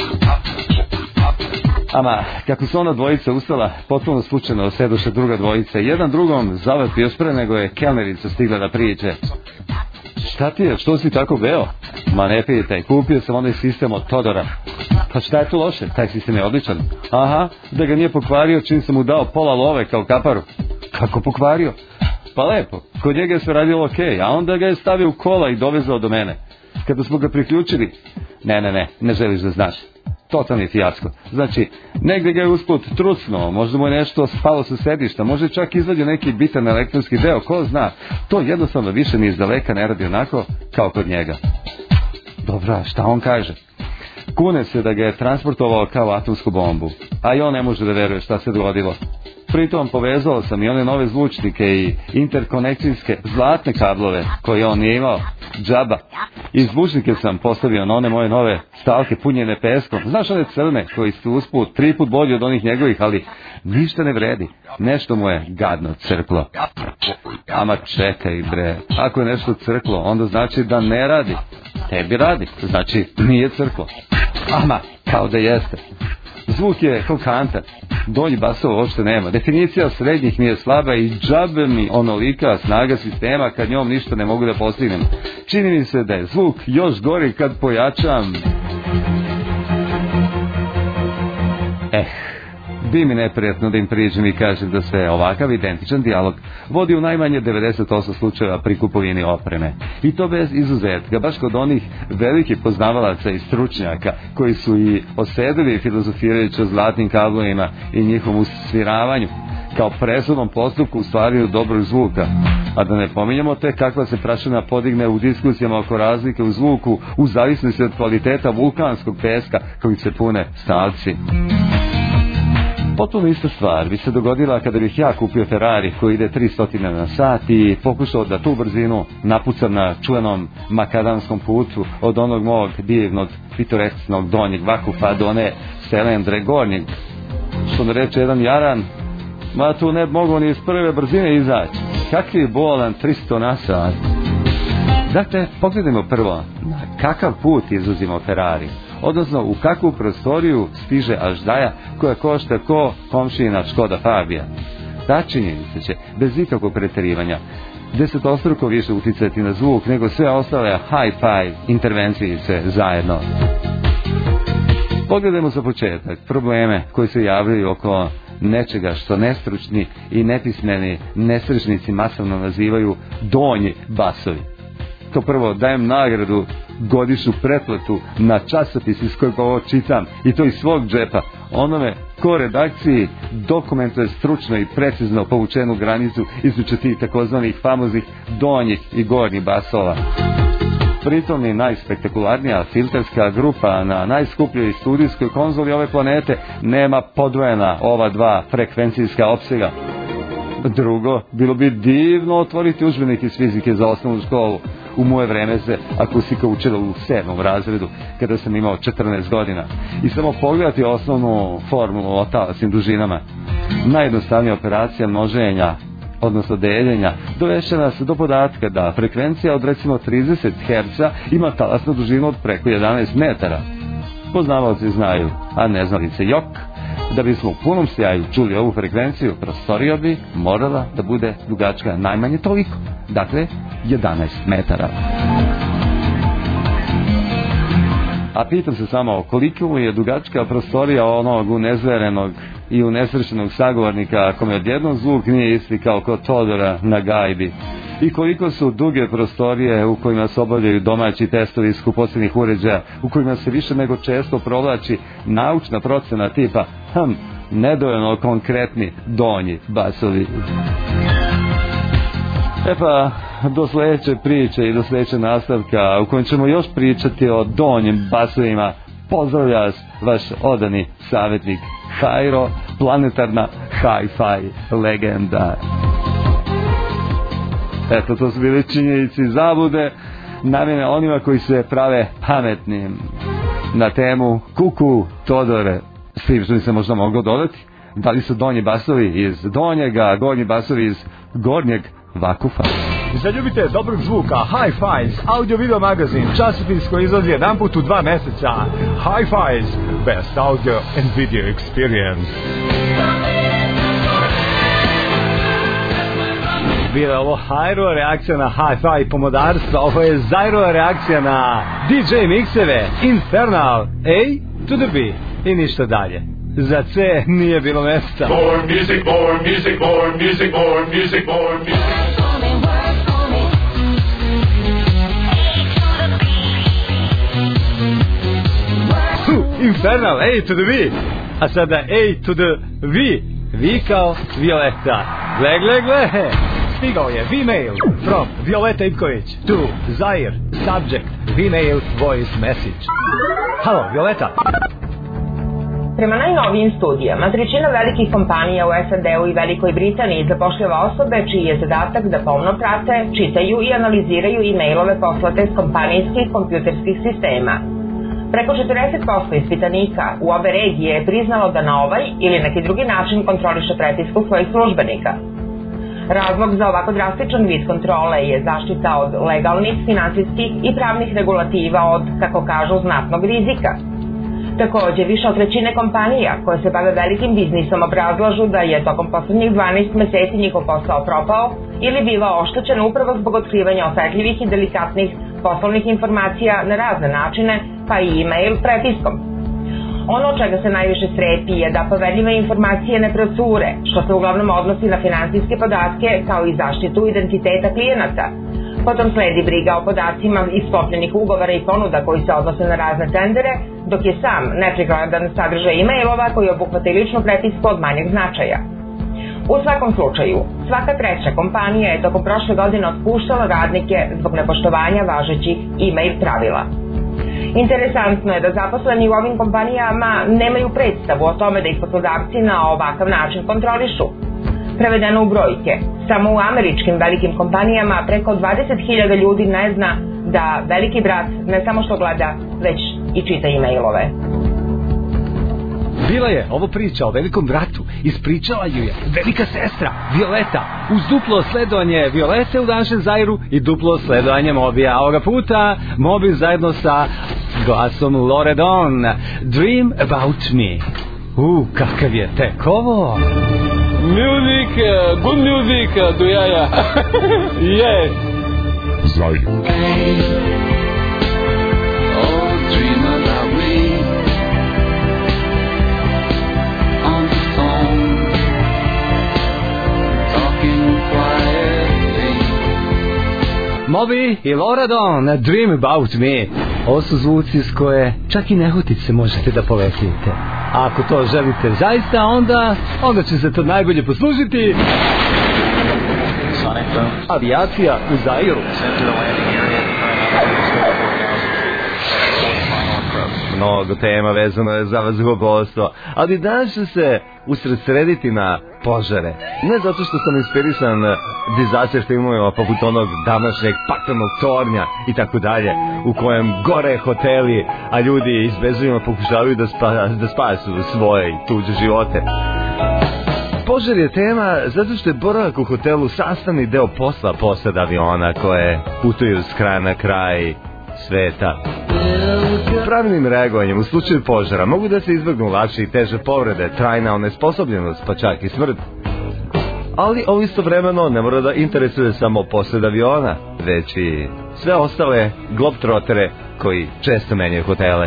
Ama, kako su ona dvojica ustala, potpuno slučajno sedoše druga dvojica, jedan drugom zavati još pre nego je kelnerica stigla da priđe. Šta ti je, što si tako beo? Ma ne pitaj, kupio sam onaj sistem od Todora. Pa šta je tu loše, taj sistem je odličan. Aha, da ga nije pokvario čim sam mu dao pola love kao kaparu. Kako pokvario? Pa lepo, kod njega je sve radilo okej, a onda ga je stavio u kola i dovezao do mene. Kada smo ga priključili, ne želiš da znaš. Totalni fijasko. Znači, negdje ga je usput trucnuo, možda mu je nešto spalo sa sedišta, možda je čak izvadio neki bitan elektronski deo, ko zna. To jednostavno više ni iz daleka ne radi onako kao kod njega. Dobro, šta on kaže? Kune se da ga je transportovao kao atomsku bombu, a i on ne može da veruje šta se dogodilo. Pritom povezao sam i one nove zvučnike i interkonekcijske zlatne kablove koje on nije imao, džaba. I zvučnike sam postavio na one moje nove stavke punjene peskom. Znaš one crne koji su usput 3 put bolji od onih njegovih, ali ništa ne vredi. Nešto mu je gadno crklo. Ama čekaj bre, ako je nešto crklo, onda znači da ne radi. Tebi radi, znači nije crklo. Ama, kao da jeste. Zvuk je kao kantar. Donji basova uopšte nema. Definicija srednjih mi je slaba i džabe mi onolika snaga sistema kad njom ništa ne mogu da postignem. Čini mi se da je zvuk još gori kad pojačam. Bi mi neprijatno da im priđem i kažem da se ovakav identičan dijalog vodi u najmanje 98 slučajeva pri kupovini opreme. I to bez izuzetka, baš kod onih velikih poznavalaca i stručnjaka koji su i osedili filozofirajući o zlatnim kablovima i njihovom usviravanju kao presudnom postupku u stvaranju dobrog zvuka. A da ne pominjamo te kakva se prašina podigne u diskusijama oko razlike u zvuku u zavisnosti od kvaliteta vulkanskog peska kojim se pune stavci. Potpuno ista stvar bi se dogodila kada bih ja kupio Ferrari koji ide 300 na sat i pokušao da tu brzinu napucam na čuvenom makadamskom putu od onog mog divnog pitoreksnog donjeg Vakufa do one Selendre gornjeg. Što ne reče jedan jaran, ma tu ne mogu ni iz prve brzine izaći. Kakvi bolan 300 na sat. Dakle, pogledajmo prvo na kakav put izuzimo Ferrari. Odnosno u kakvu prostoriju stiže Aždaja koja košta ko komšina Škoda Fabija. Ta činjenica će, bez ikakvog pretjerivanja, 10-struko više uticati na zvuk nego sve ostale hi-fi intervencijice zajedno. Pogledajmo za početak probleme koji se javljaju oko nečega što nestručni i nepismeni nesrećnici masovno nazivaju donji basovi. Kao prvo dajem nagradu godišnju pretplatu na časopis iz kojeg ovo čitam i to iz svog džepa onome ko redakciji dokumentuje stručno i precizno povučenu granicu između tih takozvanih famoznih donjih i gornjih basova. Pritom i najspektakularnija filterska grupa na najskupljoj studijskoj konzoli ove planete nema podvojena ova dva frekvencijska opsega. Drugo, bilo bi divno otvoriti udžbenik iz fizike za osnovnu školu. U moje vreme se akustika učila u 7. razredu, kada sam imao 14 godina. I samo pogledati osnovnu formulu o talasnim dužinama. Najjednostavnija operacija množenja, odnosno deljenja, dovešće nas do podatka da frekvencija od recimo 30 Hz ima talasnu dužinu od preko 11 metara. Poznavaoci znaju, a neznalice jok. Da bismo u punom sjaju čuli ovu frekvenciju, prostorija bi morala da bude dugačka najmanje toliko, dakle 11 metara. A pitam se samo koliko je dugačka prostorija onog unezverenog i unesrećenog sagovornika kome odjednom zvuk nije isti kao kod Todora na gajbi. I koliko su duge prostorije u kojima se obavljaju domaći testovi skupocenih uređaja, u kojima se više nego često provlači naučna procena tipa nedovoljno konkretni donji basovi. E pa, do sljedeće priče i do sljedeće nastavka u kojem ćemo još pričati o donjim basovima, pozdravlja vas vaš odani savjetnik Hajro, planetarna hi-fi legenda. Eto, to su bili činjenici zablude namjene onima koji se prave pametnim na temu kuku Todore. S tim što bi se možda moglo dodati, da li su donji basovi iz donjega, a gornji basovi iz gornjeg Vakufa. Zaljubite dobrog zvuka Hi-Fi's, audio-video magazin, časopis koji izlazi jedan put u 2 meseca. Hi-Fi's, best audio and video experience. Bila je ovo Hajro reakcija na Hi-Fi pomodarstva, ovo je Zajro reakcija na DJ mikseve, Infernal, A to the B i ništa dalje. Za C nije bilo mesta. More music, more music, more music, more music, more music. Infernal, A to the V. A sada A to the V. V kao Violeta. Gle, gle, gle. Stigao je V-mail from Violeta Ivković to Zair, subject, V-mail voice message. Halo, Violeta. Prema najnovijim studijama, trećina velikih kompanija u SAD-u i Velikoj Britaniji zapošljava osobe čiji je zadatak da pomno prate, čitaju i analiziraju e-mailove poslate s kompanijskih kompjuterskih sistema. Preko 40% ispitanika u obe regije je priznalo da na ovaj ili neki drugi način kontroliše prepisku svojih službenika. Razlog za ovako drastičan vid kontrole je zaštita od legalnih, finansijskih i pravnih regulativa od, kako kažu, znatnog rizika. Takođe, više od trećine kompanija koje se bave velikim biznisom obrazlažu da je tokom poslednjih 12 meseci njihov posao propao ili biva oštećen upravo zbog otkrivanja osetljivih i delikatnih poslovnih informacija na razne načine, pa i e-mail prepiskom. Ono od čega se najviše strepi je da poverljive informacije ne procure, što se uglavnom odnosi na finansijske podatke kao i zaštitu identiteta klijenata. Potom sledi briga o podacima iz sklopljenih ugovora i ponuda koji se odnose na razne tendere, dok je sam neprikladan sadržaj e-mailova koji obuhvata i ličnu prepisku od manjeg značaja. U svakom slučaju, svaka treća kompanija je tokom prošle godine otpuštala radnike zbog nepoštovanja važećih e-mail pravila. Interesantno je da zaposleni u ovim kompanijama nemaju predstavu o tome da ih poslodavci na ovakav način kontrolišu. Prevedeno u brojke, samo u američkim velikim kompanijama preko 20.000 ljudi ne zna da veliki brat ne samo što gleda, već i čita e-mailove. Bila je ovo priča o velikom bratu, ispričala ju je velika sestra Violeta uz duplo sledovanje Violete u današnjem Zairu i duplo sledovanje Mobija. Ovoga puta Mobi zajedno sa glasom Loredon, Dream About Me. Kakav je tek ovo? Music, good music, do jaja. Yes. Zair. Mobi i Loredon, Dream About Me. Ovo su zvuci s koje čak i nehotice možete da povetljite. A ako to želite zaista, onda će se to najbolje poslužiti. Avijacija u Zairu. Mnogo tema vezano je za vazduhoplovstvo, ali danas ću se usredsrediti na požare. Ne zato što sam inspirisan disaster filmovima poput onog današnjeg Paklenog tornja i tako dalje, u kojem gore hoteli, a ljudi izbezumno pokušavaju da spasu svoje i tuđe živote. Požar je tema zato što je boravak u hotelu sastavni deo posla posada aviona koje putuju s kraja na kraj sveta. Pravilnim reagovanjem u slučaju požara mogu da se izbjegnu lakše i teže povrede, trajna onesposobljenost, pa čak i smrt. Ali ovo istovremeno ne mora da interesuje samo posed aviona, već i sve ostale globtrotere koji često menjaju hotele.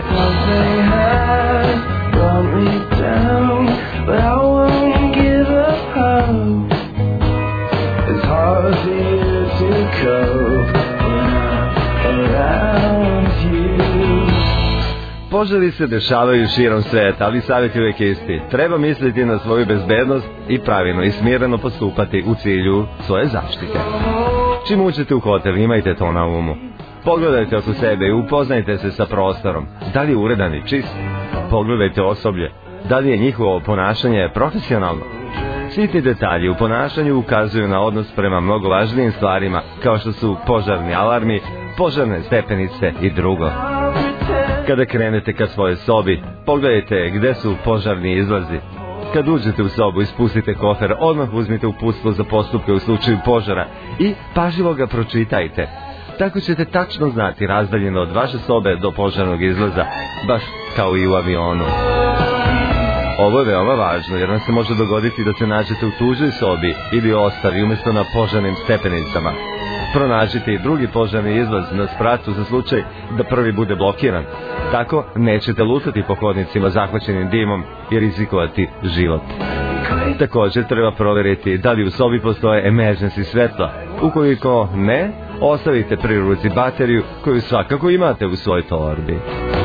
Požari se dešavaju širom sveta, ali savjet je uvijek isti. Treba misliti na svoju bezbednost i pravilno i smireno postupati u cilju svoje zaštite. Čim uđete u hotel, imajte to na umu. Pogledajte oko sebe i upoznajte se sa prostorom. Da li je uredan i čist? Pogledajte osoblje. Da li je njihovo ponašanje profesionalno? Svi ti detalji u ponašanju ukazuju na odnos prema mnogo važnijim stvarima, kao što su požarni alarmi, požarne stepenice i drugo. Kada krenete ka svojoj sobi, pogledajte gde su požarni izlazi. Kad uđete u sobu i spustite kofer, odmah uzmite uputstvo za postupke u slučaju požara i pažljivo ga pročitajte. Tako ćete tačno znati razdaljeno od vaše sobe do požarnog izlaza, baš kao i u avionu. Ovo je veoma važno jer vam se može dogoditi da se nađete u tuđoj sobi ili ostavi umjesto na požarnim stepenicama. Pronađite i drugi požarni izlaz na spratu za slučaj da prvi bude blokiran. Tako nećete lutati po hodnicima zahvaćenim dimom i rizikovati život. Također treba provjeriti da li u sobi postoje emergency svetla. Ukoliko ne, ostavite pri ruci bateriju koju svakako imate u svojoj torbi.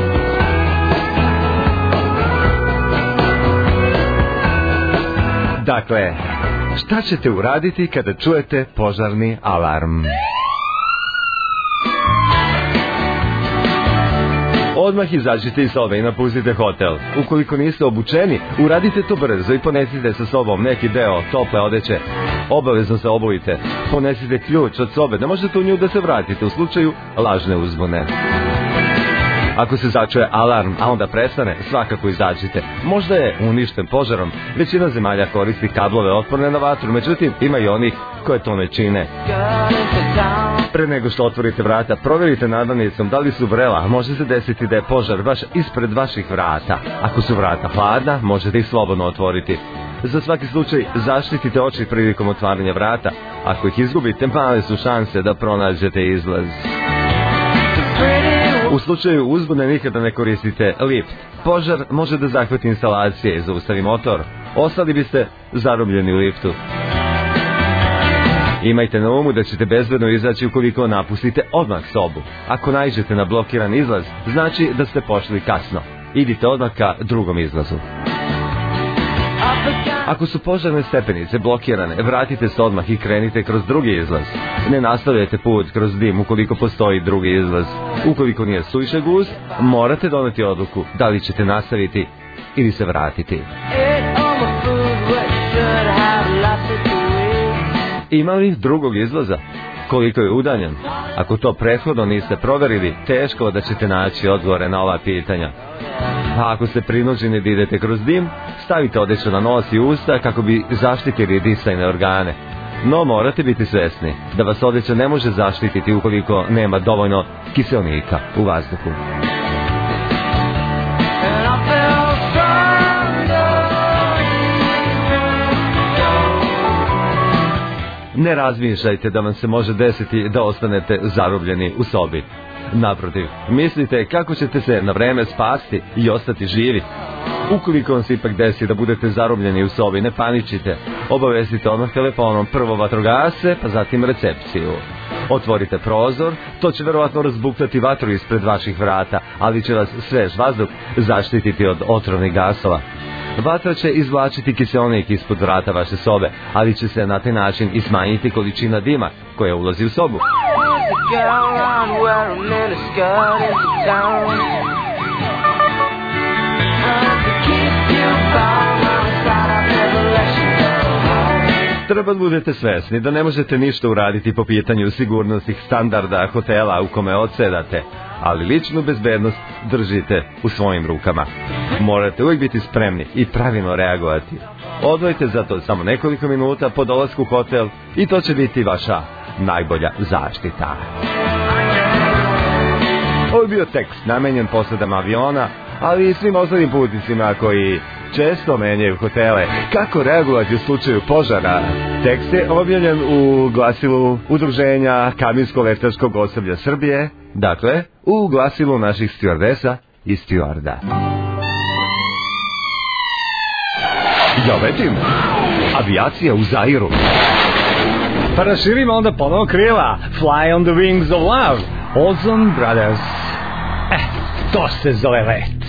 Dakle, šta ćete uraditi kada čujete požarni alarm? Odmah izađite iz sobe i napustite hotel. Ukoliko niste obučeni, uradite to brzo i ponesite sa sobom neki deo tople odeće. Obavezno se obujte. Ponesite ključ od sobe da možete u nju da se vratite u slučaju lažne uzbune. Ako se začuje alarm, a onda prestane, svakako izađite. Možda je uništen požarom. Većina zemalja koristi kablove otporne na vatru, međutim ima i onih koje to ne čine. Pre nego što otvorite vrata, provjerite nadalnicom da li su vrela. Može se desiti da je požar baš ispred vaših vrata. Ako su vrata hladna, možete ih slobodno otvoriti. Za svaki slučaj zaštitite oči prilikom otvaranja vrata. Ako ih izgubite, male su šanse da pronađete izlaz. U slučaju uzbune nikada ne koristite lift. Požar može da zahvati instalacije i zaustavi motor. Ostali biste zarobljeni u liftu. Imajte na umu da ćete bezbedno izaći ukoliko napustite odmah sobu. Ako naiđete na blokiran izlaz, znači da ste pošli kasno. Idite odmah ka drugom izlazu. Ako su požarne stepenice blokirane, vratite se odmah i krenite kroz drugi izlaz. Ne nastavljajte put kroz dim ukoliko postoji drugi izlaz. Ukoliko nije suviše gust, morate doneti odluku da li ćete nastaviti ili se vratiti. Ima li drugog izlaza? Koliko je udaljen? Ako to prethodno niste proverili, teško da ćete naći odgovore na ova pitanja. A ako ste prinuđeni da idete kroz dim, stavite odeću na nos i usta kako bi zaštitili disajne organe. No morate biti svesni da vas odeća ne može zaštititi ukoliko nema dovoljno kiselnika u vazduhu. Ne razmišljajte da vam se može desiti da ostanete zarobljeni u sobi. Naprotiv, mislite kako ćete se na vreme spasti i ostati živi. Ukoliko vam se ipak desi da budete zarobljeni u sobi, ne paničite. Obavestite odmah telefonom prvo vatrogasce, pa zatim recepciju. Otvorite prozor, to će verovatno razbuktati vatru ispred vaših vrata, ali će vas svež vazduh zaštititi od otrovnih gasova. Vatra će izvlačiti kiselnik ispod vrata vaše sobe, ali će se na taj način i smanjiti količina dima koja ulazi u sobu. Treba budete svesni da ne možete ništa uraditi po pitanju sigurnosnih standarda hotela u kome odsedate, ali ličnu bezbednost držite u svojim rukama. Morate uvijek biti spremni i pravilno reagovati. Odvojite za to samo nekoliko minuta po dolasku u hotel i to će biti vaša najbolja zaštita. Ovo je bio tekst namenjen posadama aviona, ali i svim ostalim putnicima koji često menjaju hotele. Kako reagovati u slučaju požara? Tekst je objavljen u glasilu Udruženja kabinsko-letačkog osoblja Srbije, dakle, u glasilu naših stjuardesa i stjuarda. Ja letim. Avijacija u Zairu. Pa raširimo onda ponovo krila. Fly on the wings of love. Ozone Brothers. To se zove let.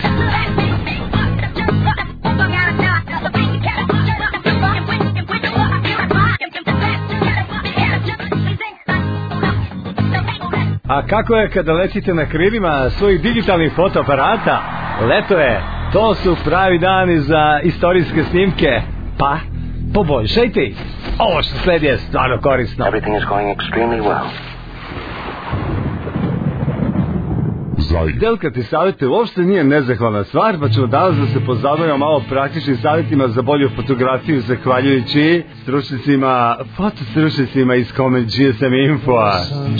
A kako je kada letite na krilima svojih digitalnih fotoaparata? Leto je, to su pravi dani za istorijske snimke. Pa, poboljšajte ih. Ovo što sledi je stvarno korisno. Everything is going extremely well. Delka ti savjete uopšte nije nezahvalna stvar, pa ćemo danas da se pozabavimo malo praktičnim savjetima za bolju fotografiju zahvaljujući fotostručnicima iz Comet GSM Info-a.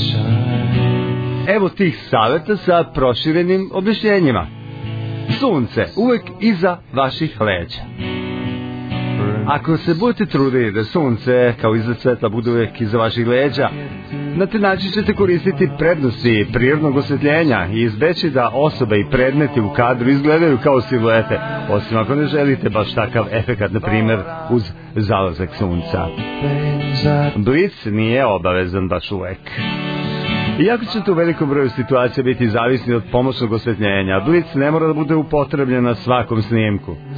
Evo tih savjeta sa proširenim objašnjenjima. Sunce uvek iza vaših leđa. Ako se budete trudili da sunce kao izgled svetla bude uvek iza vaših leđa, na taj način ćete koristiti prednosti prirodnog osvetljenja i izbeći da osobe i predmeti u kadru izgledaju kao siluete, osim ako ne želite baš takav efekat, na primjer uz zalazak sunca. Blic nije obavezan baš uvek. Iako ćete u velikom broju situacija biti zavisni od pomoćnog osvetljenja, blic ne mora da bude upotrebljen na svakom snimku.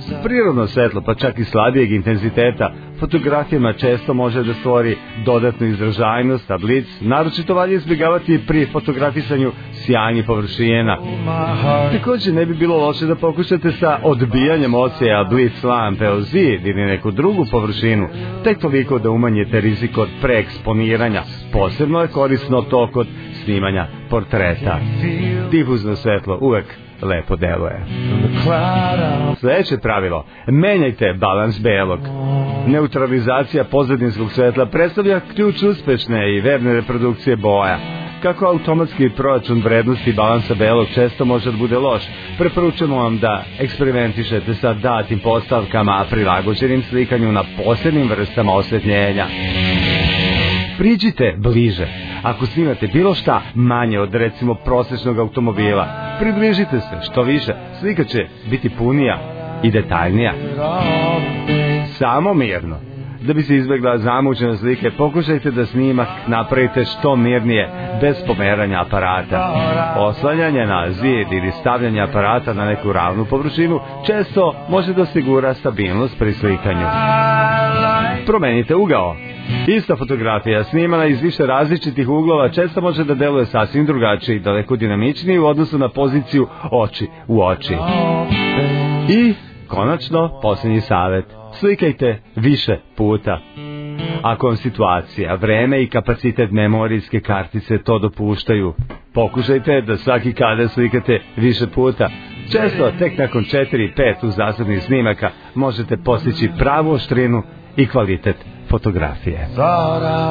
Prirodno svetlo, pa čak i slabijeg intenziteta, fotografijama često može da stvori dodatnu izražajnost, a blic naročito valja izbjegavati pri fotografisanju sjajnih površina. Također ne bi bilo loše da pokušate sa odbijanjem odsjeja blic lampe o zid ili neku drugu površinu, tek toliko da umanjite rizik od preeksponiranja. Posebno je korisno to kod snimanja portreta. Difuzno svetlo uvek lepo deluje. Sljedeće pravilo: menjajte balans belog. Neutralizacija pozadinskog svetla predstavlja ključ uspešne i verne reprodukcije boja. Kako automatski proračun vrednosti balansa belog često može da bude loš, preporučujemo vam da eksperimentišete sa datim postavkama prilagođenim slikanju na posebnim vrstama osvetljenja. Priđite bliže. Ako snimate bilo šta manje od recimo prosječnog automobila, približite se što više, slika će biti punija i detaljnija. Samo mirno. Da bi se izbjegla zamućena slike, pokušajte da snimak napravite što mirnije, bez pomeranja aparata. Oslanjanje na zid ili stavljanje aparata na neku ravnu površinu često može da osigura stabilnost pri slikanju. Promenite ugao. Ista fotografija snimana iz više različitih uglova često može da deluje sasvim drugačije i daleko dinamičniji u odnosu na poziciju oči u oči. I, konačno, posljednji savjet. Slikajte više puta. Ako vam situacija, vreme i kapacitet memorijske kartice to dopuštaju, pokušajte da svaki kadar slikate više puta. Često, tek nakon 4-5 uzastopnih snimaka, možete postići pravu oštrinu i kvalitet fotografije.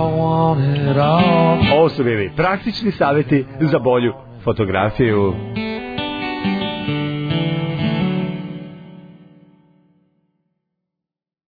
Ovo su bili praktični savjeti za bolju fotografiju.